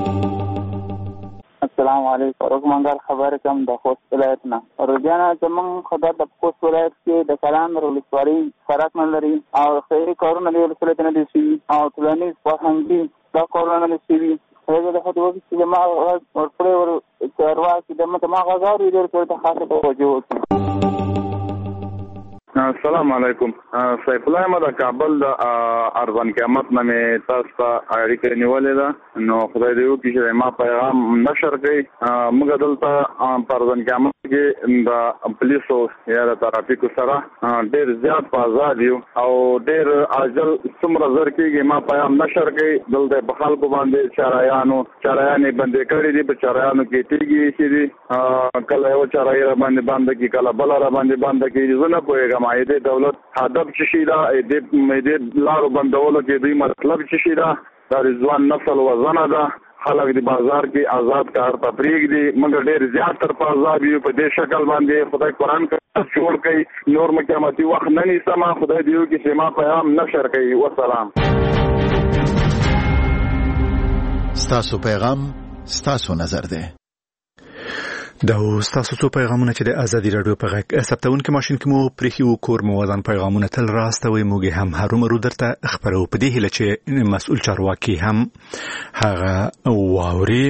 السلام علیکم. روزمنګار خبرې کوم د خوست ولایت نه. روزانه زمونږ خدای د خوست ولایت کې د کلان ولسوالۍ فرق نه لري او خیري کارونه د ولسوالۍ نه دي شوي او ټولنیز فرهنګي دا کارونه نه شوي. هغه د خپل وخت چې ما ورپړې چارواکي د ما غزاري ډېر څه ته خاصه توجه وکړي. السلام علیکم. سیف الله احمد کابل د ارزان قیامت نامه تاسو ته اړیکه نیولې ده. نو خدای دې وکړي چې ما پیغام نشر کړي. موږ دلته ارزان قیامت کې د پولیسو یا د ترافیکو سره ډېر زیات په آزاد یو او ډېر اجل څومره زر کېږي ما پیغام نشر کړي. دلته په خلکو باندې چارایانې بندې کړي دي. په چارایانو کې تیږي چې دي کله یو چارای را باندې بند کی کله بل را باندې بند کی. زه نه پوهېږم د دولت هدف څه شي ده. د لارو بندولو کې دوی مطلب څه شي ده. د ځوان نسل وزنه ده. خلک د بازار کې آزاد کار ته پرېږدي. موږ ډېر زیات تر په عذاب یو. په دې شکل باندې خدای قرآن جوړ کوي. نور مو قیامتي وخت نه نیسم. خدای دې وکړي چې ما پیغام نشر کوي. وسلام. ستاسو پیغام ستاسو نظر ده. دا ستاسو څو پیغامونه چې د ازادي رادیو په غږ ثبتونکو ماشين کې مو پرېخي او کور مو ودان پیغامونه تل راستوي. موږ هم هرومرو درته خبرو په دې هله چې مسؤل چارواکي هم هغه واوري.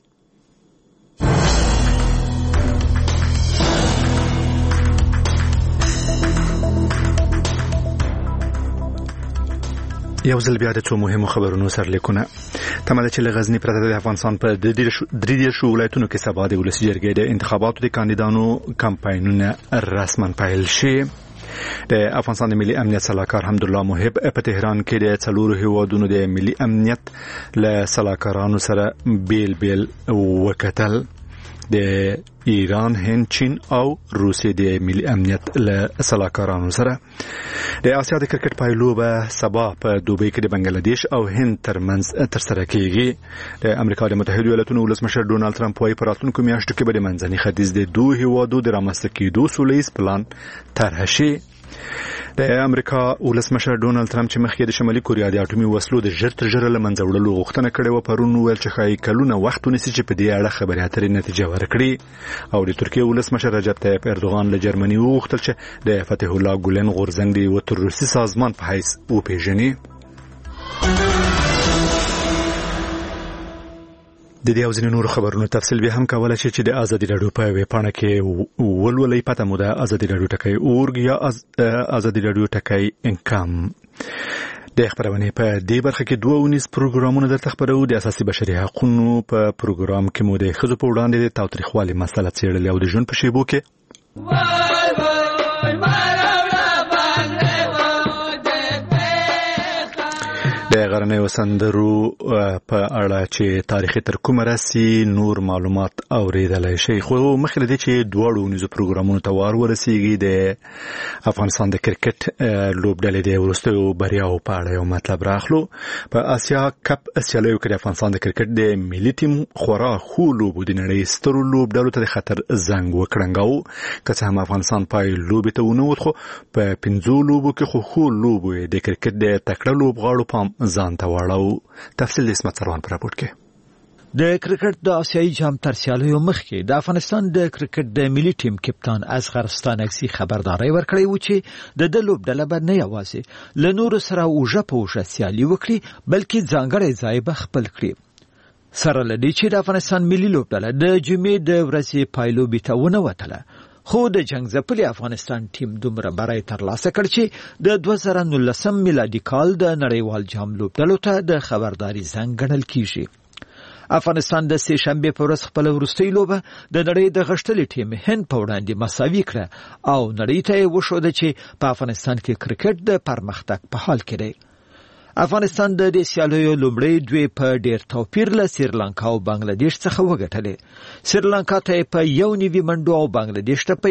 یو ځل بیا د څو مهمو خبرونو سرلیکونه. تمه ده چې له غزني پرته د افغانستان په درې ولایتونو کې سبا د ولسي جرګې د انتخاباتو د کاندیدانو کمپاینونه رسما پیل شي. د افغانستان د ملي امنیت صلاحکار حمدالله محب په تهران کې د څلورو هیوادونو د ملي امنیت له صلاحکارانو سره بیل وکتل. د ایران، هند، چین او روسیې د ملي امنیت له صلاحکارانو سره. د آسیا د کرکټ پایلوبه سبا په دوبۍ کې د بنگلاديش او هند ترمنځ ترسره کیږي. د امریکا د متحده ایالاتونو ولسمشر ډونالد ټرمپ وايي په راتلونکو میاشتو کې به د منځني ختیځ د دوه هیوادو د رامنځته کېدو سولیز پلان طرح شي. د امریکا ولسمشر ډونالد ټرمپ چې مخکې د شمالي کوریا د اټومي وسلو د ژر تر ژره له منځه وړلو غوښتنه کړې و، پرون ویل چې ښایي کلونه وخت ونیسي چې په دې اړه خبرې اترې نتیجه ورکړي. او د ترکیې ولسمشر رجب طیب اردوغان له جرمني وغوښتل چې د فتح الله ګولن غورځنګ د یو تروریستي سازمان په حیث وپیژني. د دې او ځینې نور خبرونو تفصیل به هم کولای شي چې د ازادي رادیو په ویب پاڼه کې ولولې. پته مو ده ازادي رادیو ټکی اورګ یا ازادي رادیو ټکی انکم. د خبرونه په دې برخه کې 2 پروګرامونه درته خبرو. د اساسي بشري حقوقو په پروګرام کې مو د خزو په وړاندې د تاوتریخوالي مسله څېړلې او د ژوند په شیبو کې د غرنیو سندرو په اړه چې تاریخي تر کومه راسي نور معلومات اوریدلای شي. خو مخکې دې چې دوړو نیزو پروګرامونو ته ورسیږي د افغانستان د کرکټ لوبډلې د ورستیو بریاو په اړه یو مطلب راخلو. په آسیا کپ سیالیو کې د افغانستان د کرکټ د ملي ټیم خورا خو لوبو د نړۍ سترو لوبډلو ته د خطر زنګ وکړنګاو. که څه هم افغانستان پای لوبې ته ونه وځخو په 5 لوبو کې خو لوبو د کرکټ د تکړه لوبغاړو پام ځان ته واړو. تفصیل د اسمت سروان پر راپورټ کې. د کرکټ د آسیایي جام تر سیالیو مخکې د افغانستان د کرکټ د ملي ټیم کپتان اصغر ستانکزي خبرداري ورکړې و چې د لوبډله به نه یوازې له نورو سره اوژه په اوژه سیالي وکړي بلکې ځانګړی ځای به خپل کړي. سره لدی چې د افغانستان ملي لوبډله د جمعې د ورځې پایلوبې ته ونه وتله، خو د جنگ ځپلي افغانستان ټیم دومره بری ترلاسه کړ چې د 2019 میلادي کال د نړیوال جام لوبډلو ته د خبرداري زنګ ګڼل کیږي. افغانستان د سه شنبه په ورځ خپل وروستۍ لوبه د نړۍ د غښتلي ټیم هند په وړاندې مساوي کړه او نړۍ ته وښود چې په افغانستان کې کرکټ د پرمختګ په حال کې دی. افغانستان د دې سیالیو لومړی دوی په ډیر توپیر له سریلانکا او بنگلاديش څخه وګټلې. سریلانکا ته په 1.9 منډو او بنگلاديش ته په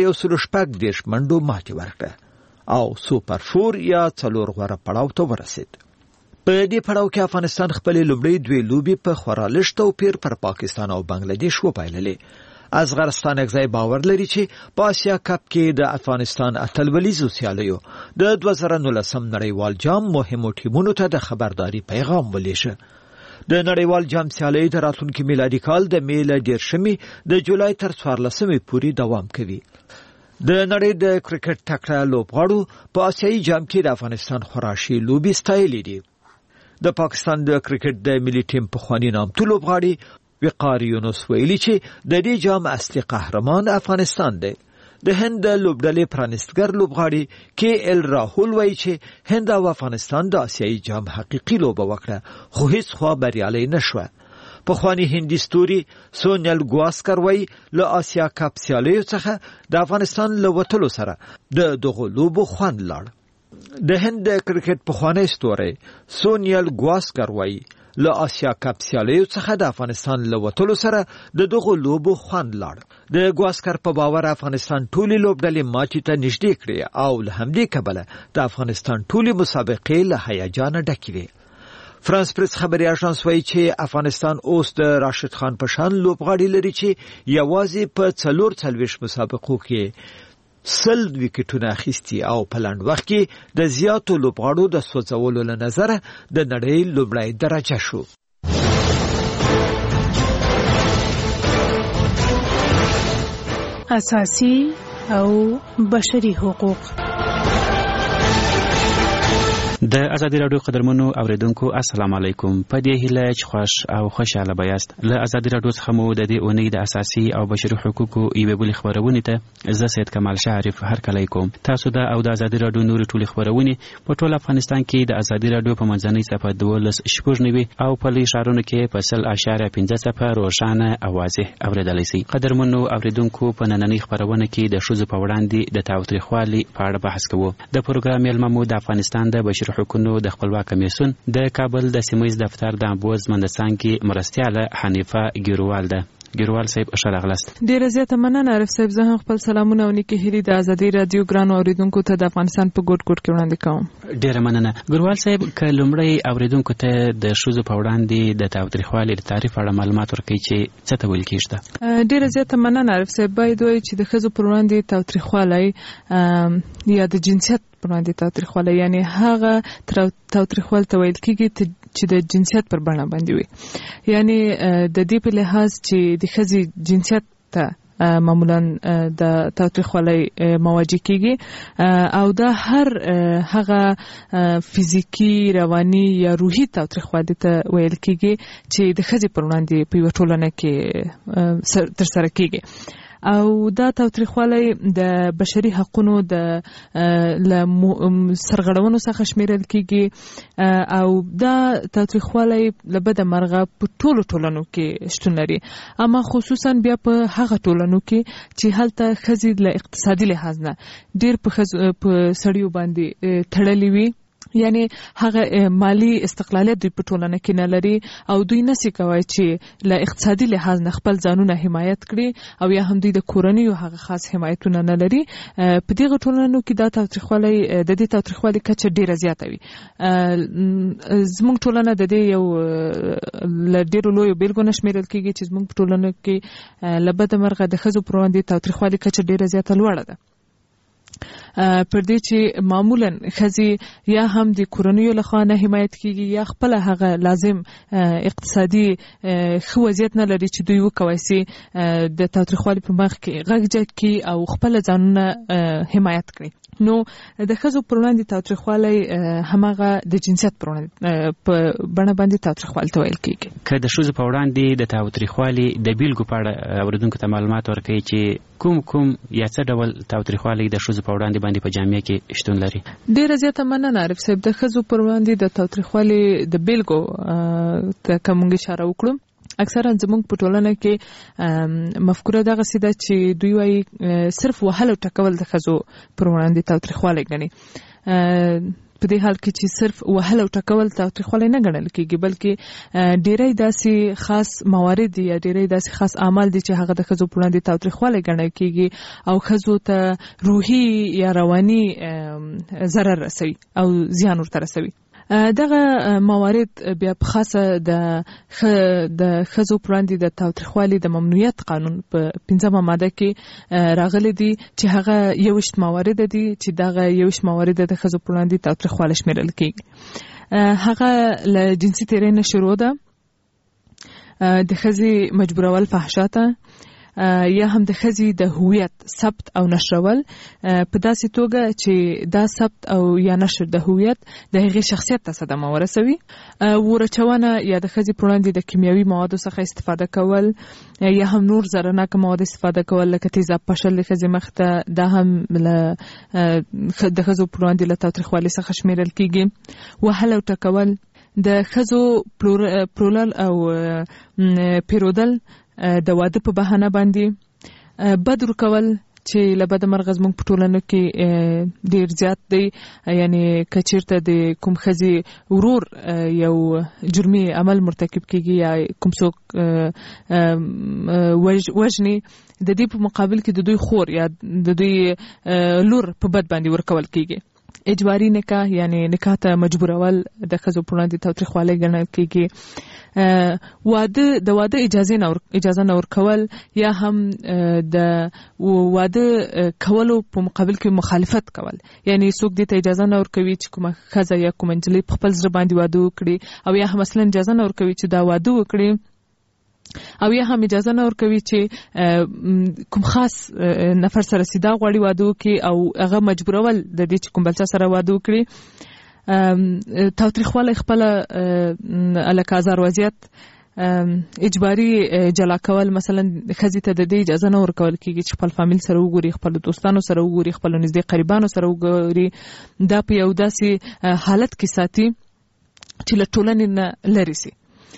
1.8 منډو ماتې ورکړه او سوپر 4 یا 4 غوړه پړاو ته ورسید. په دې پړاو کې افغانستان خپل لومړی دوی لوبي په خورا لږ توپیر پر پاکستان او بنگلاديش وبایللې. اصغر ستانکزی باور لري چې په آسیا کپ کې د افغانستان اتلولیزو سیالیو د 2019 نړیوال جام مهمو ټیمونو ته د خبرداري پیغام ولېږه. د نړیوال جام سیالۍ د راتلونکي میلادي کال د مې له 10 د جولای تر 14 پورې دوام کوي. د نړۍ د کرکټ تکړه لوبغاړو په آسیایي جام کې د افغانستان خوراشي لوبي ستایلې دي. د پاکستان د کرکټ د ملي ټیم په خواني نامتو لوبغاړي وقار یونس ویلي چې د دې جام اصلي قهرمان افغانستان دی. د هند لوبډلې پرانستګر لوبغاړي کې ال راهول وایي چې هند او افغانستان د آسیایي جام حقيقي لوبه وکړه خو هیڅ خوا بریالي نشوه. پخوانی هندي ستوري سونیل ګواسکر وایي له آسیا کپ سیالیو څخه د افغانستان له وتلو سره د دغو لوبو خوند لاړ. د هند کرکټ پخوانی ستوری سونیل ګواسکر وایي له آسیا کپ سیالیو څخه د افغانستان له وتلو سره د دغو لوبو خوند لاړ. د ګواسکر په باور افغانستان ټولې لوبډلې ماتې ته نږدې کړې او له همدې کبله د افغانستان ټولې مسابقې له هیجانه ډکې وې. فرانس پریس خبري اژانس وایي چې افغانستان اوس د راشد خان په شان لوبغاړي لري چې یوازې په 44 مسابقو کې 100 وکټونه اخیستي او په لاند وخت کې د زیاتو لوبغاړو د سوځولو له نظره د نړۍ لومړی درجه شو. اساسي او بشري حقوق. د ازادي رادیو قدرمنو اوریدونکو السلام علیکم. په دې هیله چې خوش او خوشاله بیاست. له ازادي رادیو څخه مو د دې اونۍ د اساسي او بشري حقوقو یوه بل خبرونه ته زه سید کمال شریف هرکلی کوم. تاسو د او د ازادي رادیو نور ټول خبرونه په ټول افغانستان کې د ازادي رادیو په منځنۍ صفحه 12 او په لوی ښارونو کې په 0.15 صفحه روښانه او واضح اوریدلای شئ. قدرمنو اوریدونکو په نننۍ خبرونه کې د شوزو په وړاندې د تاوتریخوالي په اړه بحث کوو. د پروګرام یلمو د افغانستان د بشري حقوقو د خپلواک کمیسیون د کابل د سیمایي دفتر د امبوزمن د څنګه مرستياله حنیفه ګیروال ده. ګیروال صاحب اشاره غلست. ډیره زیاته مننه عارف صاحب. زه خپل سلامونه او نیکی هیلې د ازادي رادیو ګران اوریدونکو ته د افغانستان په ګډ کې وړاندې کوم. ډیره مننه ګیروال صاحب. که لومړی اوریدونکو ته د شوزو په وړاندې د تاوتریخوالي د تعریف اړه معلومات ورکړي چې څه ته ویل کیږي. ډیره زیاته مننه عارف صاحب. باید وایي چې د ښځو پر وړاندې تاوتریخوالی یا د جنسیت پر وړاندې تاوتریخوالی یعنی هغه تاوتریخوال ته ویل کیږي چې د جنسیت پر بڼه باندې وي. یعنی د دې په لحاظ چې د ښځې جنسیت ته معمولا د تاوتریخوالي مواجه کیږي او دا هغه فزیکی رواني یا روحي تاوتریخوالي ته ویل کیږي چې د ښځې پر وړاندې په یوه ټولنه کې ترسره کیږي. او دا تاوتریخوالی د بشري حقوقو د سرغړونو څخه شمیرل کیږي او دا تاوتریخوالی له بده مرغه په ټولو ټولنو کې شتون لري، اما خصوصا بیا په هغه ټولنو کې چې هلته ښځې له اقتصادي لحاظ نه ډیر په سړیو باندې تړلې وي، یعنی هغه مالی استقلالیت دوی په ټولنه کې نه لري او دوی نشي کوي چې له اقتصادي لحاظ نه خپل ځانونه حمایت کړي او یا هم دوی د کورنۍ هغه خاص حمایتونه نه لري. په دغه ټولنو کې دا تاوتریخوالی د دې تاوتریخوالي کچه ډیره زیاته وي. زموږ ټولنه د دې یو ډیرو لوی بیلګو نشمیرل کیږي چې زموږ په ټولنه کې لبد مرغه د ښځو پر وړاندې تاوتریخوالي کچه ډیره زیاته لوړه ده. پر دې چې معمولا ښځې یا هم د کورنیو لخوا نه حمایت کیږي یا خپل هغه لازم اقتصادي ښه وضعیت نه لري چې دوی وکوي چې د تاوتریخوالي په مخ کې غږ جګ کړي او خپل ځانونه حمایت کړي. نو د ښځو پر وړاندې تاوتریخوالی هماغه د جنسیت پر وړاندې په بڼه باندې تاوتریخوالي ته ویل کیږي. که د ښځو په وړاندې د تاوتریخوالي د بیلګو په اړه اوریدونکو ته معلومات ورکړي چې کوم یا څه ډول تاوتریخوالی د ښځو په وړاندې باندې په جامعه کې شتون لري. ډیره زیاته مننه عارف صاحب. د ښځو پر وړاندې د تاوتریخوالي د بیلګو ته کوم اشاره وکړم. اکثرا زموږ په ټولنه کې مفکوره دغه سیده چې دوی وايي صرف وهل او ټکول د ښځو پر وړاندې تاوتریخوالی ګڼي. په دې حال کې چې صرف وهل او ټکول تاوتریخوالی نه ګڼل کېږي، بلکې ډیری داسې خاص موارد یا ډیری داسې خاص اعمال دي چې هغه د ښځو پر وړاندې تاوتریخوالی ګڼل کېږي او ښځو ته روحي یا رواني ضرر رسوي او زیان ورته رسوي. دغه موارد بیا په خاصه د ښځو پر وړاندې د تاوتریخوالي د ممنوعیت قانون په 5مه ماده کې راغلي دي چې هغه 21 موارد دي چې دغه 21 موارد د ښځو پر وړاندې تاوتریخوالی شمیرل کیږي. هغه له جنسي تیرۍ نه شروع ده، د ښځې مجبورول فحشا ته، یا هم د ښځې د هویت ثبت او نشرول په داسې توګه چې دا ثبت او یا نشر د هویت د هغې شخصیت ته صدمه ورسوي. ورچونه یا د ښځې پر وړاندې د کیمیاوي موادو څخه استفاده کول یا هم نور ضررناکه مواد استفاده کول لکه تیزاب پاشل د ښځې مخ ته، دا هم د ښځو پر وړاندې له تاوتریخوالي څخه شمیرل کیږي. وهل او ټکول، د ښځو پلورل او پیرودل د واده په بهانه باندې، بد ورکول چې له بده مرغه زموږ په ټولنه کې ډیر زیات دی. یعنی که چیرته د کوم ښځې ورور یو جرمي عمل مرتکب کیږي یا کوم څوک وژني، د دې په مقابل کې د دوی خور یا د دوی لور په بد باندې ورکول کیږي. اجباري نکاح یعنی نکاح ته مجبورول د ښځو پر وړاندې تاوتریخوالی ګڼل کیږي. واده اجازه نه ورکول یا هم د واده کولو په مقابل کې مخالفت کول، یعنی څوک دې ته اجازه نه ورکوي چې کومه ښځه یا کومه نجلۍ په خپل زړه باندې واده وکړي، او یا هم اصلا اجازه نه ورکوي چې دا واده وکړي، او یا هم اجازه نه ورکوي چې کوم خاص نفر سره سیده غواړي واده وکړي او هغه مجبورول د دې چې کوم بل چا سره واده وکړي. تاوتریخوالی خپله لکه ازار وضعیت، اجباري جلا کول، مثلا ښځې ته د دې اجازه نه ورکول کیږي چې خپل فامیل سره وګوري، خپل دوستانو سره وګوري، خپل نږدې قریبانو سره وګوري. دا په یو داسې حالت کې ساتي چې له ټولنې نه لرې سي.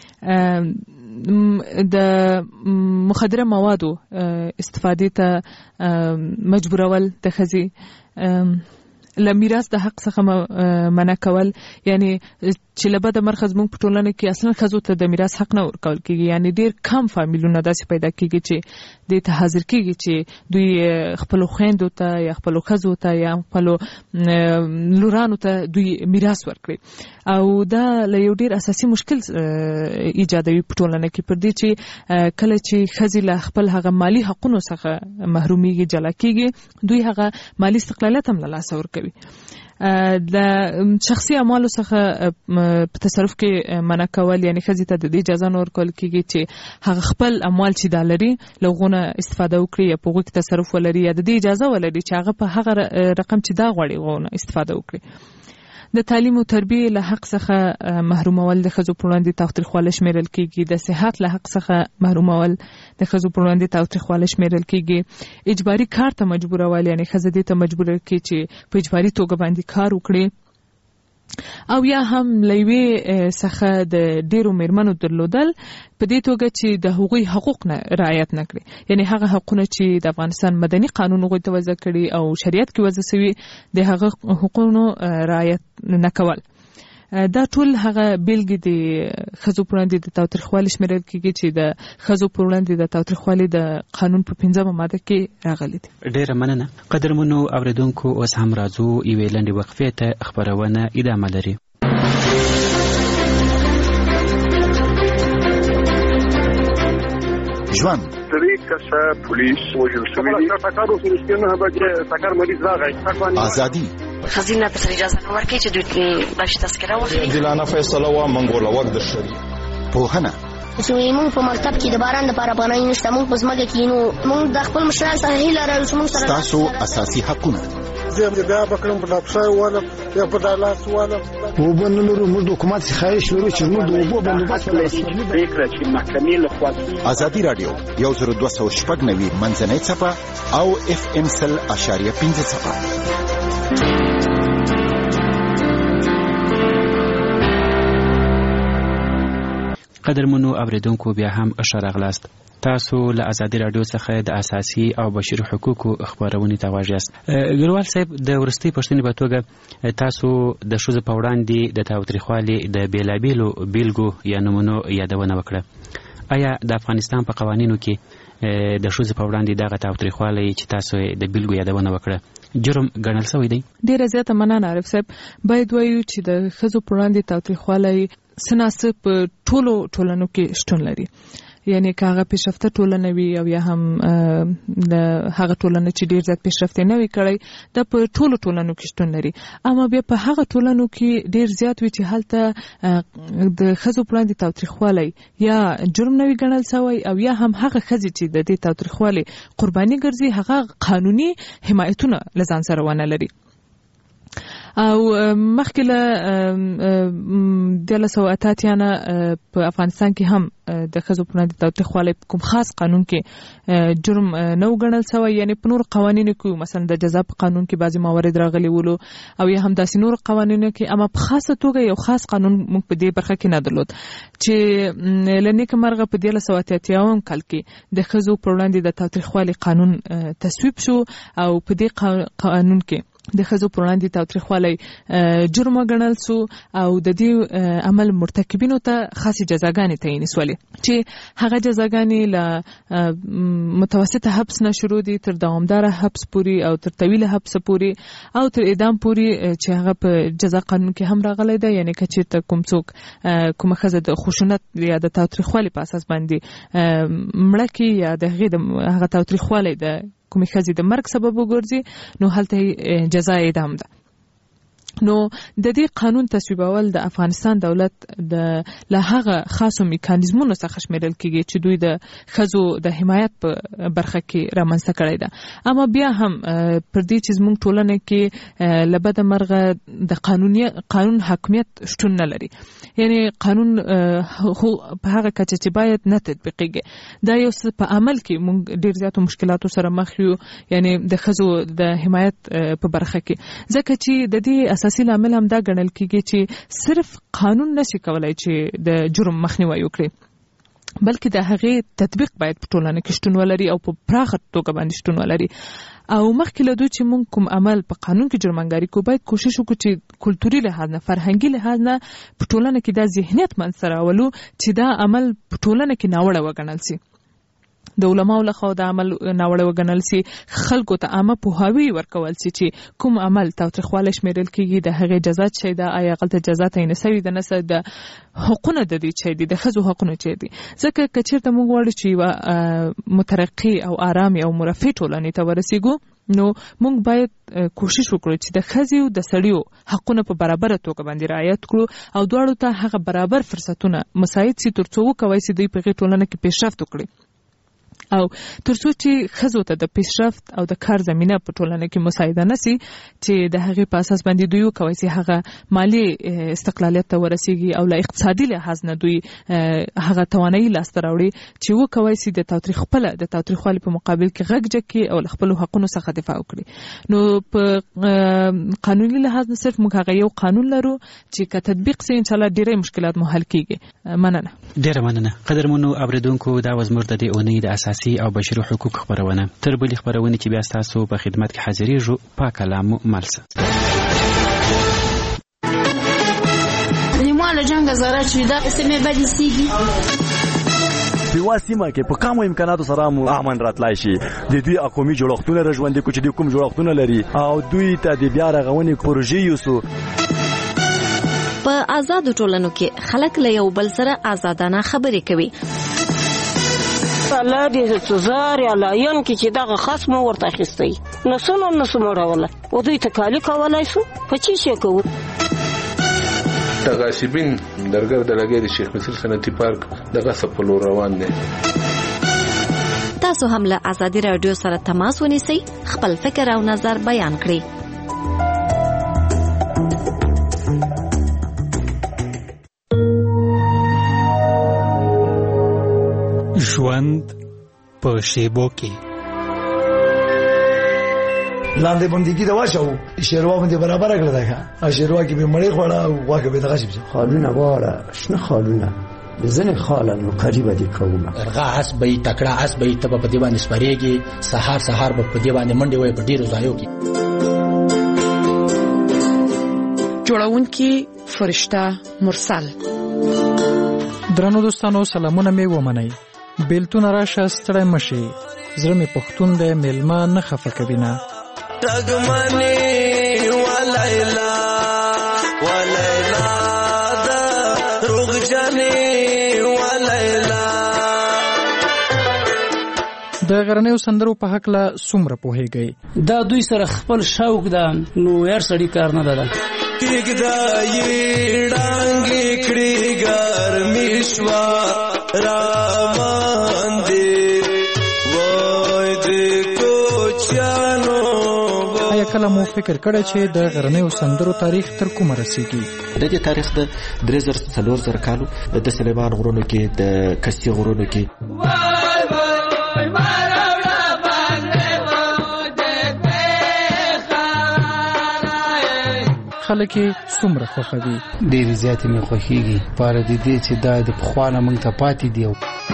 د مخدره موادو استفادې ته مجبورول د ښځې، له میراث د حق څخه منع کول، یعنی چې له بده مرغه زموږ په ټولنه کې اصلا ښځو ته د میراث حق نه ورکول کیږي. یعنی ډیر کم فامیلونه داسې پیدا کیږي چې دې ته حاضر کیږي چې دوی خپلو خویندو ته یا خپلو ښځو ته یا خپلو لورانو ته دوی میراث ورکړي، او دا له یو ډیر اساسي مشکل ایجادوي په ټولنه کې، پر دې چې کله چې ښځې له خپل هغه مالی حقونو څخه محرومیږي، جلا کیږي، دوی هغه مالی استقلالیت هم له لاسه ورکوي. د شخصي اعمالو څخه په تصرف کې منع کول، یعنی ښځې ته د دې اجازه نه ورکول کیږي چې هغه خپل اموال چې دا لري له هغو نه استفاده وکړي یا په هغو کې تصرف ولري، یا د دې اجازه ولري چې هغه په هغه رقم چې دا غواړي هغو نه استفاده وکړي. د تعلیم او تربیې له حق څخه محرومول د ښځو پر وړاندې تاوتریخوالی شمیرل کیږي. د صحت له حق څخه محرومول د ښځو پر وړاندې تاوتریخوالی شمیرل کیږي. اجباري کار ته مجبورول، یعنی ښځه دې ته مجبوره کړي چې په اجباري توګه باندې کار وکړي، او یا هم له یوې څخه د ډیرو میرمنو درلودل په دې توګه چې د هغوی حقوق نه رعایت نه کړي، یعنی هغه حقونه چې د افغانستان مدني قانون هغوی ته وضع کړي او شریعت کې وضع شوي، د هغه حقوقونو رعایت نه کول. دا ټول هغه بیلګې د ښځو پر وړاندې د تاوتریخوالي شمیرل کیږي چې د ښځو پر وړاندې د تاوتریخوالي د قانون په 5مه ماده کې راغلي دي. ډیره مننه. قدرمنو اوریدونکو، اوس هم راځو یوې لنډې وقفې ته. خبرونه ادامه لري. ژوند 3 کسه پولیس وژل شوي دي. ټکر وشو چې نه به ټکر مریض راغی. ازادي خزینه ته اجازه نه ورکړي چې دوی بش تذکره واخلي. عادلانه فیصله و منګوله وخت د شری پوهنه چې موږ په مکتب کې د باران لپاره پناه نشته، موږ په ځمکه کې نو موږ د خپل مشران سره هیله لرو چې موږ سره تاسو اساسي حقونه زه بیا بکرم په لپسای ولا یا په دالاس ولا وبنلرو موږ د حکومت خواهش لرو چې موږ د وبو بندوبست فکر چې محکمې له خوا ازادي رادیو 10290 منځنۍ صفه او FM 100.5 صفه. قدرمنو اوریدونکو، بیا هم ښه راغلاست. تاسو له ازادي رادیو څخه د اساسي او بشري حقوقو خبرونه ته غواړئ. ګلوال صاحب، د ورستي پښتنې په توګه تاسو د ښځو په وړاندې د تاوتریخوالي د بیلابیلو بیلګو یا نمونو یادونه وکړه. آیا د افغانستان په قوانینو کې د ښځو په وړاندې دغه تاوتریخوالی چې تاسو د بیلګو یادونه وکړه جرم ګڼل شوی دی؟ ډیره زیاته مننه عارف صاحب. باید وایو چې د ښځو په وړاندې تاوتریخوالی سناسب په ټولو ټولنو کې شتون لري. یعنی کاغه پیشرفته ټولنه وي او یا هم هغه ټولنه چې ډیر زیات پیشرفته نه وي کړی د په ټولو ټولنو کې شتون لري اما بیا په هغه ټولنو کې ډیر زیات وي چې هلته د ښځو په وړاندې تاوتریخوالی یا جرم نه وي ګڼل شوی او یا هم هغه ښځې چې د دې تاوتریخوالي قرباني ګرځي هغه قانوني حمایتونه له ځان سره ونه لري او مخکې له 1988 نه په افغانستان کې هم د ښځو په وړاندې تاوتریخوالی کوم خاص قانون کې جرم نه وګڼل شوی یعنی په نور قوانینو کې مثلا د جزا په قانون کې بعضی موارد راغلي ولو او یا هم داسې نور قوانینو کې اما په خاصه توګه یو خاص قانون موږ په دې برخه کې نه درلود چې لنیکه مرغه په 1988 کال کې د ښځو په وړاندې د تاوتریخوالي قانون تصویب شو او په دې قانون کې د ښځو پر وړاندې تاوتریخوالی جرم ګڼل شو او د دې عمل مرتکبینو ته خاصې جزاګانې تعیین شولې چې هغه جزاګانې له متوسطه حبس نه شروع دي تر دوامداره حبس پورې او تر طویله حبس پورې او تر اعدام پورې چې هغه په جزا قانون کې هم راغلی دی یعنی که چېرته کوم څوک کومه ښځه د خشونت یا د تاوتریخوالي په اساس باندې مړه کړي یا د هغې د هغه تاوتریخوالی د کومې ښځې د مرګ سبب وګرځي نو هلته جزا اعدام ده نو د دې قانون تصویبول د افغانستان دولت له هغه خاصو میکانیزمونو څخه شمیرل کیږي چې دوی د ښځو د حمایت په برخه کې رامنځته کړی ده اما بیا هم پر دې چې زموږ ټولنه کې له بده مرغه د قانون حاکمیت شتون نه لري یعنی قانون په هغه کچه چې باید نه تطبیقیږي دا یو څه په عمل کې موږ ډیر زیاتو مشکلاتو سره مخ یو یعنی د ښځو د حمایت په برخه کې ځکه چې د دې اساسي لامل هم دا ګڼل کیږي چې صرف قانون نشي کولای چې د جرم مخنیوي وکړي بلکې د هغې تطبیق باید په ټولنه کې شتون ولري او په پراخه توګه باندې شتون ولري او مخکې له دوی چې موږ کوم عمل په قانون کې جرمنګاري کوو باید کوشش وکړو چې کلتوري لحاظ نه فرهنګي لحاظ نه په ټولنه کې دا ذهنیت منځته راولو چې دا عمل په ټولنه کې ناوړه وګڼل شي د علماو له خوا د عمل ناوړه وګڼل شي خلکو ته عامه پوهاوی ورکول شي چې کوم عمل تاوتریخوالی شمیرل کیږي د هغې جزا څه ده آیا هغلته جزا تعیین شوې ده نه د حقونه د دې څه دي د ښځو حقونه څه دي ځکه که چېرته موږ غواړو چې یوه مترقي او ارامې او مرفه ټولنې ته ورسیږو نو موږ باید کوشش وکړو چې د ښځې او د سړیو حقونه په برابره توګه باندې رعایت کړو او دواړو ته هغه برابر فرصتونه مساعد شي تر څو وکولی شي دوی په هغې ټولنه کې پیشرفت وکړي او ترڅو چې ښځو ته د پیشرفت او د کار زمینه په ټولنه کې مساعده نشي چې د هغې په اساس باندې دوی وکولی شي هغه مالي استقلالیت ته ورسیږي او له اقتصادي لحاظ نه دوی هغه توانایي لاسته راوړي چې وکولی شي د تاوتریخوالي په مقابل کې غږ جګ کړي او له خپلو حقونو څخه دفاع وکړي نو په قانوني لحاظ نه صرف موږ هغه یو قانون لرو چې که تطبیق شي انشاءالله ډېری مشکلات مو حل کیږي مننه ډېره مننه قدرمنو اوریدونکو دا و زموږ د دې اونۍ د اساسي او بشري حقوق خبرونه تر بلې خبرونه چې بیا ستاسو په خدمت کې حاضرېږو پاک کلام ملسه لیمواله جنګ زاره چې دا سیمه بدې سیږي په واسمه کې په کومو امکاناتو سره مو امن راتلای شي د دوی اقومي جوړښتونه رژوندې کو چې د کوم جوړښتونه لري او دوی ته د بیا رغونې پروژې یوسو په آزاد ټولنو کې خلک له یو بل سره آزادانه خبرې کوي الله دې سزار یا لاین کې چې دغه خاص مو ورته اخیستی نو څنګه راوله او دوی تکالی کولای شو په چی شي کوو تغاصبین درګر د لګي د شیخ مصر صنعتي پارک دغه سپلو روان دي تاسو هم له آزادي رادیو سره تماس ونیسئ خپل فکر او نظر بیان کړئ ژوند په شیبو کې لاندې بندګي دا واښو شیروا باندې برابر کړل دا شیروا کې به مړې خوړه او واګه به دغه شي خالونه واره شنه خالونه ځنه خالن قریب دي کومه ارغا اس به تکړه اس به ته په دی باندې سپریږي سحر به په دی باندې منډي وای په ډیرو ځایو کې جوړون کې فرشتہ مرسل درنو دوستانو سلامونه می ومنئ بیلتون راشه ستړی مشي زړه می پښتون دی میلمه نه خفه کوي نه تګمنی ولیلا دا روغ جنې ولیلا د غرنیو سندرو په حق لا څومره پوهیږئ؟ دا دوی سره خپل شوق ده، نو یار سړی کار نه ده. کېږده ډانګې کړي ګرمي شوه راماندې وای د کوچیانو. آیا کله مو فکر کړی چې د غرنیو سندرو تاریخ تر کومه رسیږي؟ د دې تاریخ د 3000 کالو د سلیمان غرونو کې، د کسي غرونو کې. خلک څومره خوښوي؟ ډېرې زیاتې مې خوښېږي، پاره د دې چې دا د پخوا نه موږ ته پاتې دي.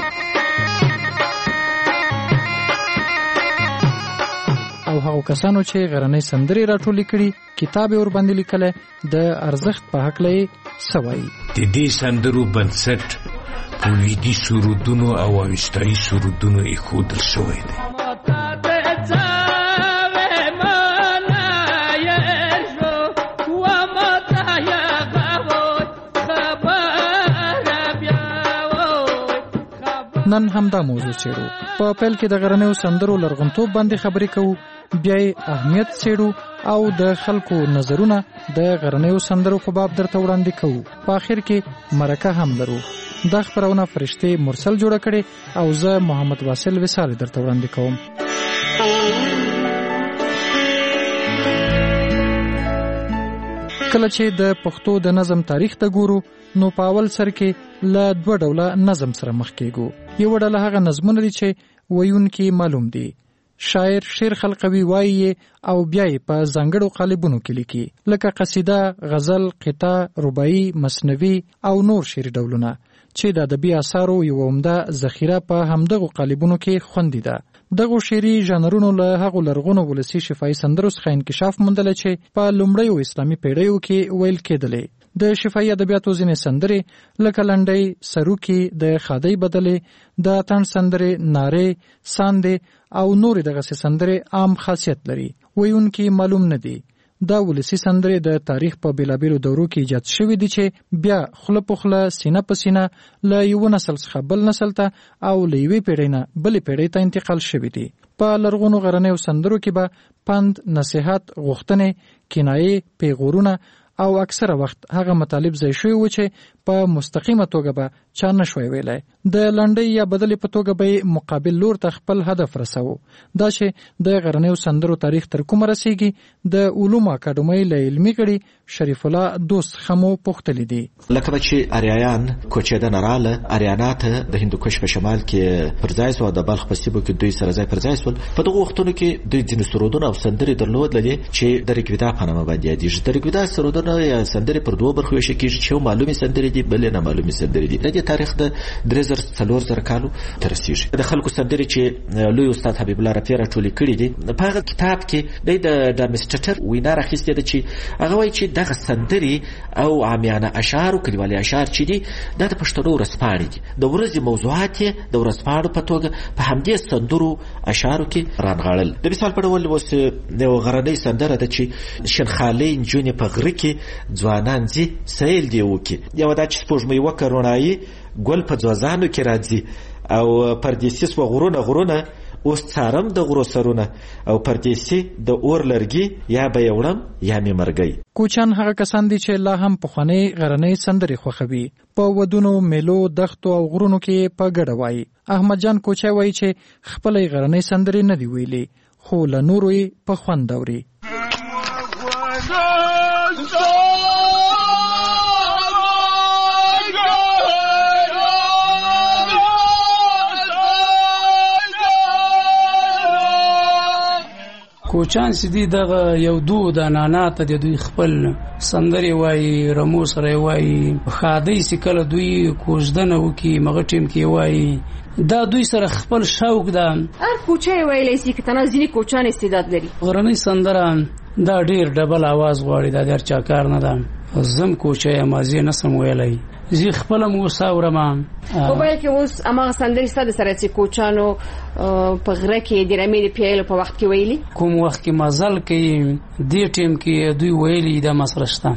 او هغو کسانو چې غرنۍ سندرې راټولې کړي، کتاب یې ورباندې لیکلی، د ارزښت په هکله یې څه وایي؟ د دې سندرو بنسټ په ویدي سرودونو او اوستایي سرودونو ایښودل شوی دی. نن همدا موضوع څېړو. په پیل کې د غرنیو سندرو لرغونتوب باندې خبرې کوو، بیا یې اهمیت څېړو او د خلکو نظرونه د غرنیو سندرو په باب درته وړاندې کوو. په آخر کې مرکه هم لرو. دا خپرونه فرشتې مرسل جوړه کړې او زه محمد واصل وصال درته وړاندې کوم. کله چې د پښتو د نظم تاریخ ته ګورو، نو په اول سر کې له 2 ډوله نظم سره مخ کېږو. یو ډله هغه نظمونه دي چې ویونکي معلوم دي، شاعر شعر خلقوي وایي او بیا یې په ځانګړو قالبونو کې لیکي، لکه قصیده، غزل، قطعه، رباعي، مثنوي او نور شعري ډولونه چې د ادبي اثارو یو عمده ذخیره په همدغو قالبونو کې خوندي ده. دغه شعري ژانرونو له هغو لرغونو ولسي شفاهي سندرو څخه انکشاف موندلی چې په لومړیو اسلامي پیړیو کې ویل کېدلې. د شفاهي ادبیاتو ځینې سندرې لکه لنډۍ، سروکي، د خادۍ بدلې، د اتڼ سندرې، نارې، ساندې او نورې دغسې سندرې عام خاصیت لري، ویونکي معلوم نه دي. دا ولسي سندرې د تاریخ په بیلابیلو دورو کې ایجاد شوي دي چې بیا خوله په خوله، سینه په سینه له یو نسل څخه بل نسل ته او له یوې پیړۍ نه بلې پیړۍ ته انتقال شوي دي. په لرغونو غرنیو سندرو کې به پند، نصیحت، غوښتنې، کنایې، پیغورونه او اکثره وخت هغه مطالب ځای شوي و چې په مستقیمه توګه به چا نشوی ویلی. د لنډۍ یا بدلې په توګه به مقابل لور ته خپل هدف رسوو. دا چې د غرنیو سندرو تاریخ تر کومه رسیږي، د علومو اکاډمۍ له علمي غړي شریف الله دوست خمو پوښتلی دي. لکه به چې اریایان کوچېدنه راله، اریانا ته د هندوکش په شمال کې پر ځای سو، د بلخ په سیمو کې دوی سره ځای پر ځای سول. په دغو وختونو کې دوی ځینې سرودونه او سندرې درلودلې چې د ریګویدا په نامه باندې یادېږي. د ریګویدا سرودونه یا سندرې پر 2 برخو ویشل کېږي چې یو معلومې سندرې دي، بلې نامعلومې سندرې دي. د دې تاریخ د 3000 کالو ته رسېږي. د خلکو سندرې چې لوی استاد حبیب الله رفیع راټولې کړي دي، په هغه کتاب کې د ډارمسټر وینا راخیستې ده چې هغه وایي چې دغه سندرې او عامیانه اشعار او کلیوالي اشعار چې دي، دا د پښتنو ورځپاڼې دي. د ورځې موضوعات یې د ورځپاڼو په توګه په همدې سندرو اشعارو کې رانغاړل. د مثال په ډول اوس یو غرنۍ سندره ده چې شنخالۍ نجونې په غره کې ځوانان ځي سیل دی وکي، یو دا چې سپوږمۍ وکړه رڼایي ګل په ځوځانو کې راځي، او پردیسي سوه غرونه غرونه اوس څارم د غرو سرونه، او پردیسي د اور لرګي یا به یې وړم یا مې مرګی. کوچیان هغه کسان دي چې لا هم پخوانۍ غرنۍ سندرې خوښوي. په ودونو، میلو، دښتو او غرونو کې په ګډه وایي. احمد جان کوچی وایي چې خپلې غرنۍ سندرې نه دي ویلي، خو له نورو یې په خوند اوري. کوچان سدي دغه یو دو د نانا ته د دوی خپل سندرې وایي، رمو سره وایي، خادۍ سکله دوی کوژدنه وکي، مغه ټیم کې وایي. دا دوی سره خپل شوق ده. هر کوچه ویلی سي که تنه ځینې کوچان استعداد لري. غرنۍ سندره دا ډیر ډبل आवाज غواړي، دا ډیر چا کار نه ده. زم کوچه مازی نسم ویلای زی خپل مو ساورما موبایل کې اوس امغه سندري ستاسو سره چې کوچانو په غره کې د رمې پیایلو په وخت کې ویلي کوم وخت کې مزل کې دې ټیم کې دوی ویلي د مسرشتہ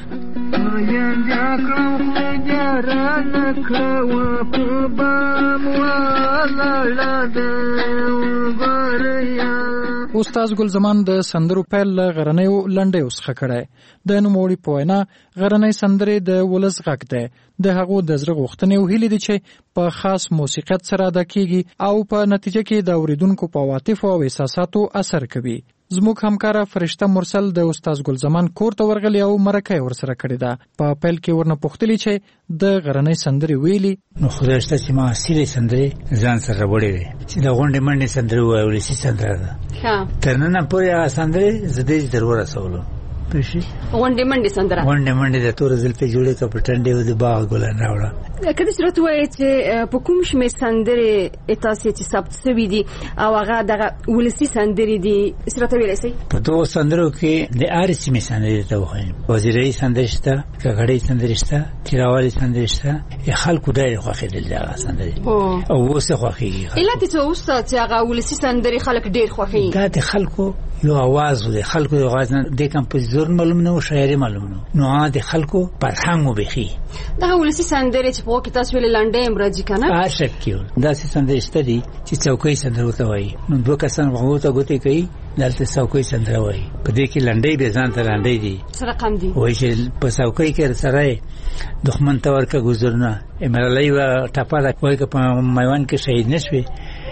استاد ګل زمان د سندرو پیل غرنیو لنډه وسخه کړه د نوموړي په وینا غرنۍ سندرې د ولس غږ ده د هغو د زړه غوښتنې او هیلې دي چې په خاص موسیقیت سره ادا کیږي او په نتیجه کې د اوریدونکو په عواطف او احساساتو اثر کوي. زموږ همکارا فرشته مرسل د استاد ګل زمان کور ته ورغلی او مرکه ورسره کړې ده. په پیل کې ورنه پوښتلی چې د غرنۍ سندرې ویلي نو خدای شته چې ما اصلي سندرې ځان سره وړې وي چې د غونډې منډې سندرې وایي ولسی سندره ده تر نن پورې سندرې زده ضرور رسولو پېښې غونډې منډې د تور زلفې جوړې کا پټنډې و د باغ ګلان راوړه کله چې راته وایي چې په کوم شمه سندرې تاسو چې ثبت شوي دي او هغه دغه ولسی سندرې دي سره ویلای شي په دوه سندرو کې د ارسي می سندرې ته وایي وزیري سندرې شته کګړې سندرې شته تیراوالي سندرې شته خلکو ډېر خوښې دي دا سندرې او وسه خوښيږي علت څه اوس چې هغه ولسی سندرې خلک ډېر خوښي دا د خلکو یو आवाज د خلکو د आवाज نه د کمپوزیتور معلوم نه او شاعر معلوم نه د خلکو فرهنګ وبخي دا ولسی سندرې چې په کې تاسو ویل لنډه امراجی کنه عاشق کیو دا سندرې ستدي چې څوکۍ سندرو ته وایي نو دوه کسان وغوته غوته کوي دلته څوکۍ سندره وایي په دې کې لنډې به ځان ته لنډې دي سره کم دي وایي چې په څوکۍ کې سره دښمن ته ورکه گزارنه امرالای و ټاپا کوي که په میوان کې شهید نشوي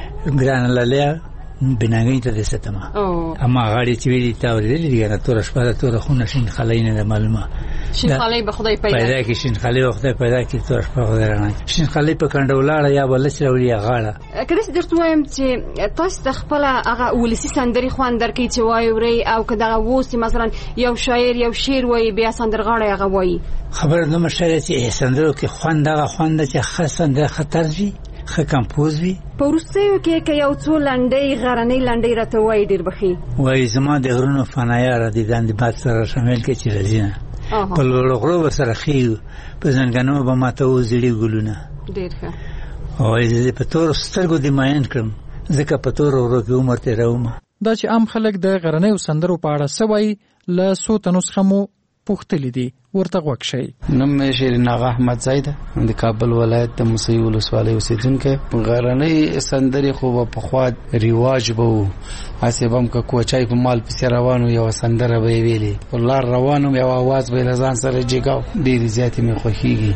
ګران لاله بناګی ته دستما اما غاړي چې ویلي تا ورېدلې دي نه تور شپه تور خونه شین خلای نه معلومه شین خلای به خدای پیدا کی شین خلای وخت پیدا کی تور شپه غوړنه شین خلای په کنډولاړه یا بلس راوړي غاړه کله چې درته وایم چې تاسو د خپل هغه ولسی سندري خوان درکې چې وایي وري او کدا ووسی مثلا یو شاعر یو شعر وایي بیا سندرغاړی هغه وایي خبر نه مشه چې سندرو کې خوان دغه خوان چې خاصه د خطر وي خه کمپوز وي په روسیو کې یو څو لنډې غرنۍ لنډې راته وایي ډېر بخي وایي زما د غرونو فنایا را دي د باد سره شامل کې چې رزینه په لوړغرو سره خيو په ځنګانو به ماته وزړي ګلونه ډېر ښه وایي په تور سترګو دی ماین کړم ځکه په تور ورو کې عمر ته راوم دا چې عام خلک د غرنۍ سندرو په اړه سوي ل سو تنسخمو پوښتلې دي ورته وکشي نوم یې شیرین آغا احمد زید د کابل ولایت د موسی ولسوالۍ اوسیدونکو غرنۍ سندرې خو په خوا ریواج بو اسبم کا کوچای په مال په روانو یو سندره به ویلي ولر روانو یو आवाज به لزان سره جګاو ډېر زیاتې مې خوښيږي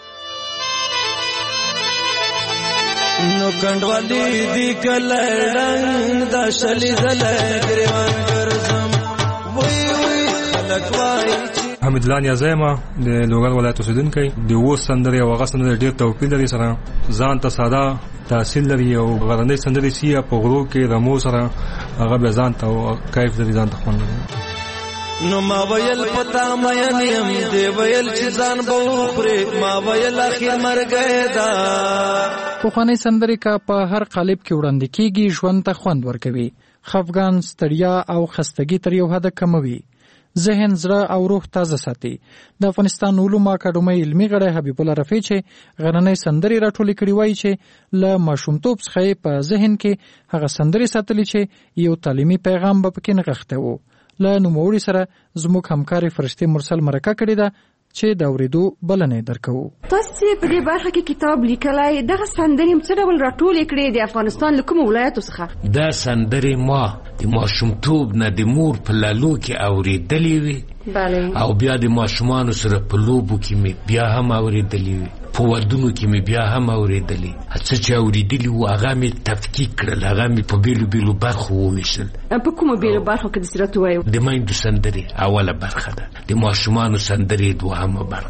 نو کندوالی دی کله رنگ دا شلی زله گریوان ګرځم وای وای خلک وای حمید لان یازما د لوګر ولایت اوسیدونکو د و سندري او غسن ډیر توپیر لري سره ځان ته ساده تحصیل لري او غرنۍ سندري سی په غرو کې رمو سره هغه به ځان ته کیف لري ځان ته خوند نو ما ویل پتا مې نیم دی ویل چې ځان به خوري ما ویل اخر مرګ دا په خاني سندري کا په هر قالب کې وړاندې کیږي ژوند ته خوند ورکوي خفګان ستړیا او خستګي تر یو حد کموي ذهن زړه او روح تازه ساتي د افغانستان علوم اکاډمۍ علمي غړی حبیب الله رفیع چې غرنۍ سندري راټولې کړي وایي چې له ماشومتوب څخه په ذهن کې هغه سندري ساتلې چې یو تعلیمي پیغام به پکې نغښته وو له نوموړي سره زموږ همکاري فرشته مرسل مرکه کړې ده چې دا ورېدو بلنې درکو تاسو په دې برخه کې کتاب لیکلای دغه سندري څه ډول راټولې کړې د افغانستان له کوم ولایتو څخه دا سندري ما د ماشومتوب نه د مور په لالو کې اورېدلې وي او بیا د ماشومان سره په لوبو کې می بیا هم اورېدلې وي په ودونو کې می بیا هم اورېدلې څه چې اورېدلې و هغه می تفکیک کړل هغه می په بیلو بیلو برخو وویشل په کومه بیلو برخو کې د سیرت وایو د میندو سندري اوله برخه ده د ماشومان سندري دوهمه برخه ده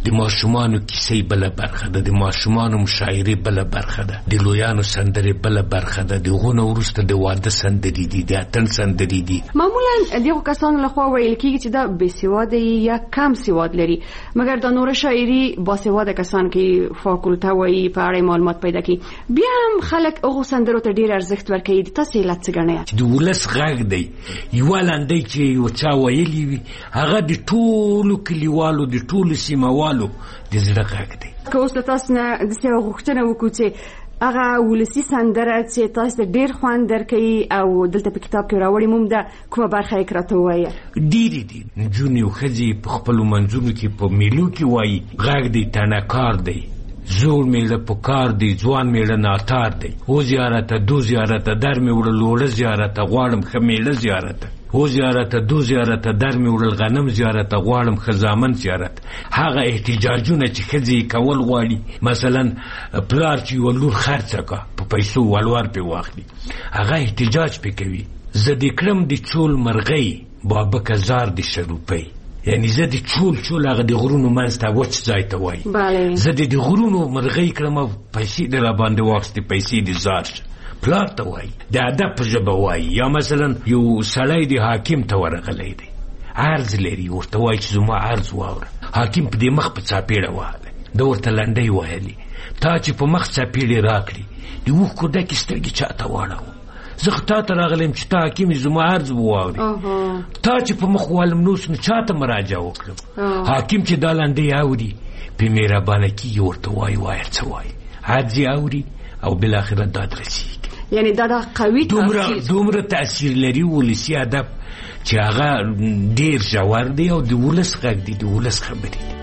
د ماشومانو کیسې بل برخه ده، د ماشومانو مشاعرې بل برخه ده، د لویانو سندرې بل برخه ده، د غونه ورسته د واده سندرې دي، د اتن سندرې دي. معمولا دغه کسانو لخوا ویل کیږي چې دا بې سواده یا کم سواد لري، مګر د نور شاعري باسواده کسان کې فاکولټه وایي په اړه معلومات پیدا کی، بیا هم خلک هغه سندرو ته ډیر ارزښت ورکوي. تاسو یې لڅ غنئ د ولس غږ دی، یو لاندې چې یو چا ویلی وي هغه د ټولو کلیوالو د ټولو سیموالو د زړه غږ دی. که اوس تاسو نه د څه غوښتنه وکړو چې هغه ولسی سندره چې تاسو ډیر خوند درکوي او دلته په کتاب کې راوړی موږ د کومه برخه یې راته وایي؟ ډیرې دي نجونې او ښځې په خپلو منځونو کې په میلو کې وایي غږ دی تنکار دی، زور میړه پکار دی، ځوان میړه ناتار دی، او زیارته دو زیارته در می وړل وړه زیارته غواړم ښه میړه زیارته، او زیارته دو زیارته در می وړل غنم زیارته غواړم ښه زامن زیارت. هغه احتجاجونه چې ښځې کول غواړي، مثلا پلار چې یوه لور خرڅه کا په پیسو ولوار پې واخلي، هغه احتجاج پې کوي. زه دې کړم د چول مرغۍ بابکه زار د شروپۍ، یعنی زه د چول هغه د غرونو منځ ته وچ ځای ته وایي، زه د غرونو مرغۍ کړم او پیسې د راباندې واخیستې، پیسې د زار شه پلار ته وایي، د ادب په ژبه وایي. یا مثلا یو سړی د حاکم ته ورغلی دی، عرض لري، ورته وایي چې زما عرض واوره. حاکم په دې مخ په څاپېړه وهلی، ده ورته لنډۍ وهلي، تا چې په مخ څاپېړې راکړي د اوښکو ډکې سترګې چا ته واړوه، زه خو تا ته راغلم چې تا حاکم زما عرض واوري، تا چې په مخ والم نوس نو چا ته مراجعه وکړم. حاکم چې دا لنډۍ اوري په مهربانه کېږي، ورته وایي وایه څه وایي، عرض یې اوري او بالاخره داد رسېږي. یعنی دا قوي دومره تاثیر لري ولسي ادب چې هغه ډیر ژور دی او د ولس غږ دی، د ولس خبرې دي.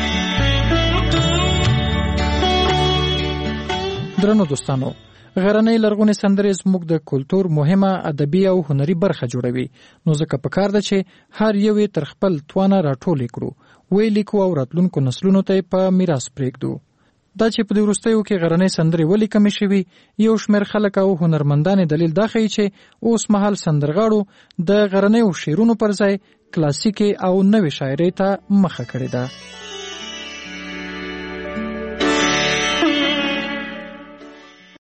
درنو دوستانو، غرنۍ لرغونې سندرې زموږ د کلتور مهمه ادبي او هنري برخه جوړوي، نو ځکه پکار ده چې هر یو یې تر خپل توانه راټولې کړو، ویې لیکو او راتلونکو نسلونو ته په میراث پرېږدو. دا چې په دې وروستیو کې غرنۍ سندرې ولې کمې شوي، یو شمېر خلک او هنرمندان دلیل دا ښیي چې اوس مهال سندرغاړو د غرنیو شعرونو پر ځای کلاسیکي او نوې شاعرۍ ته مخه کړې ده.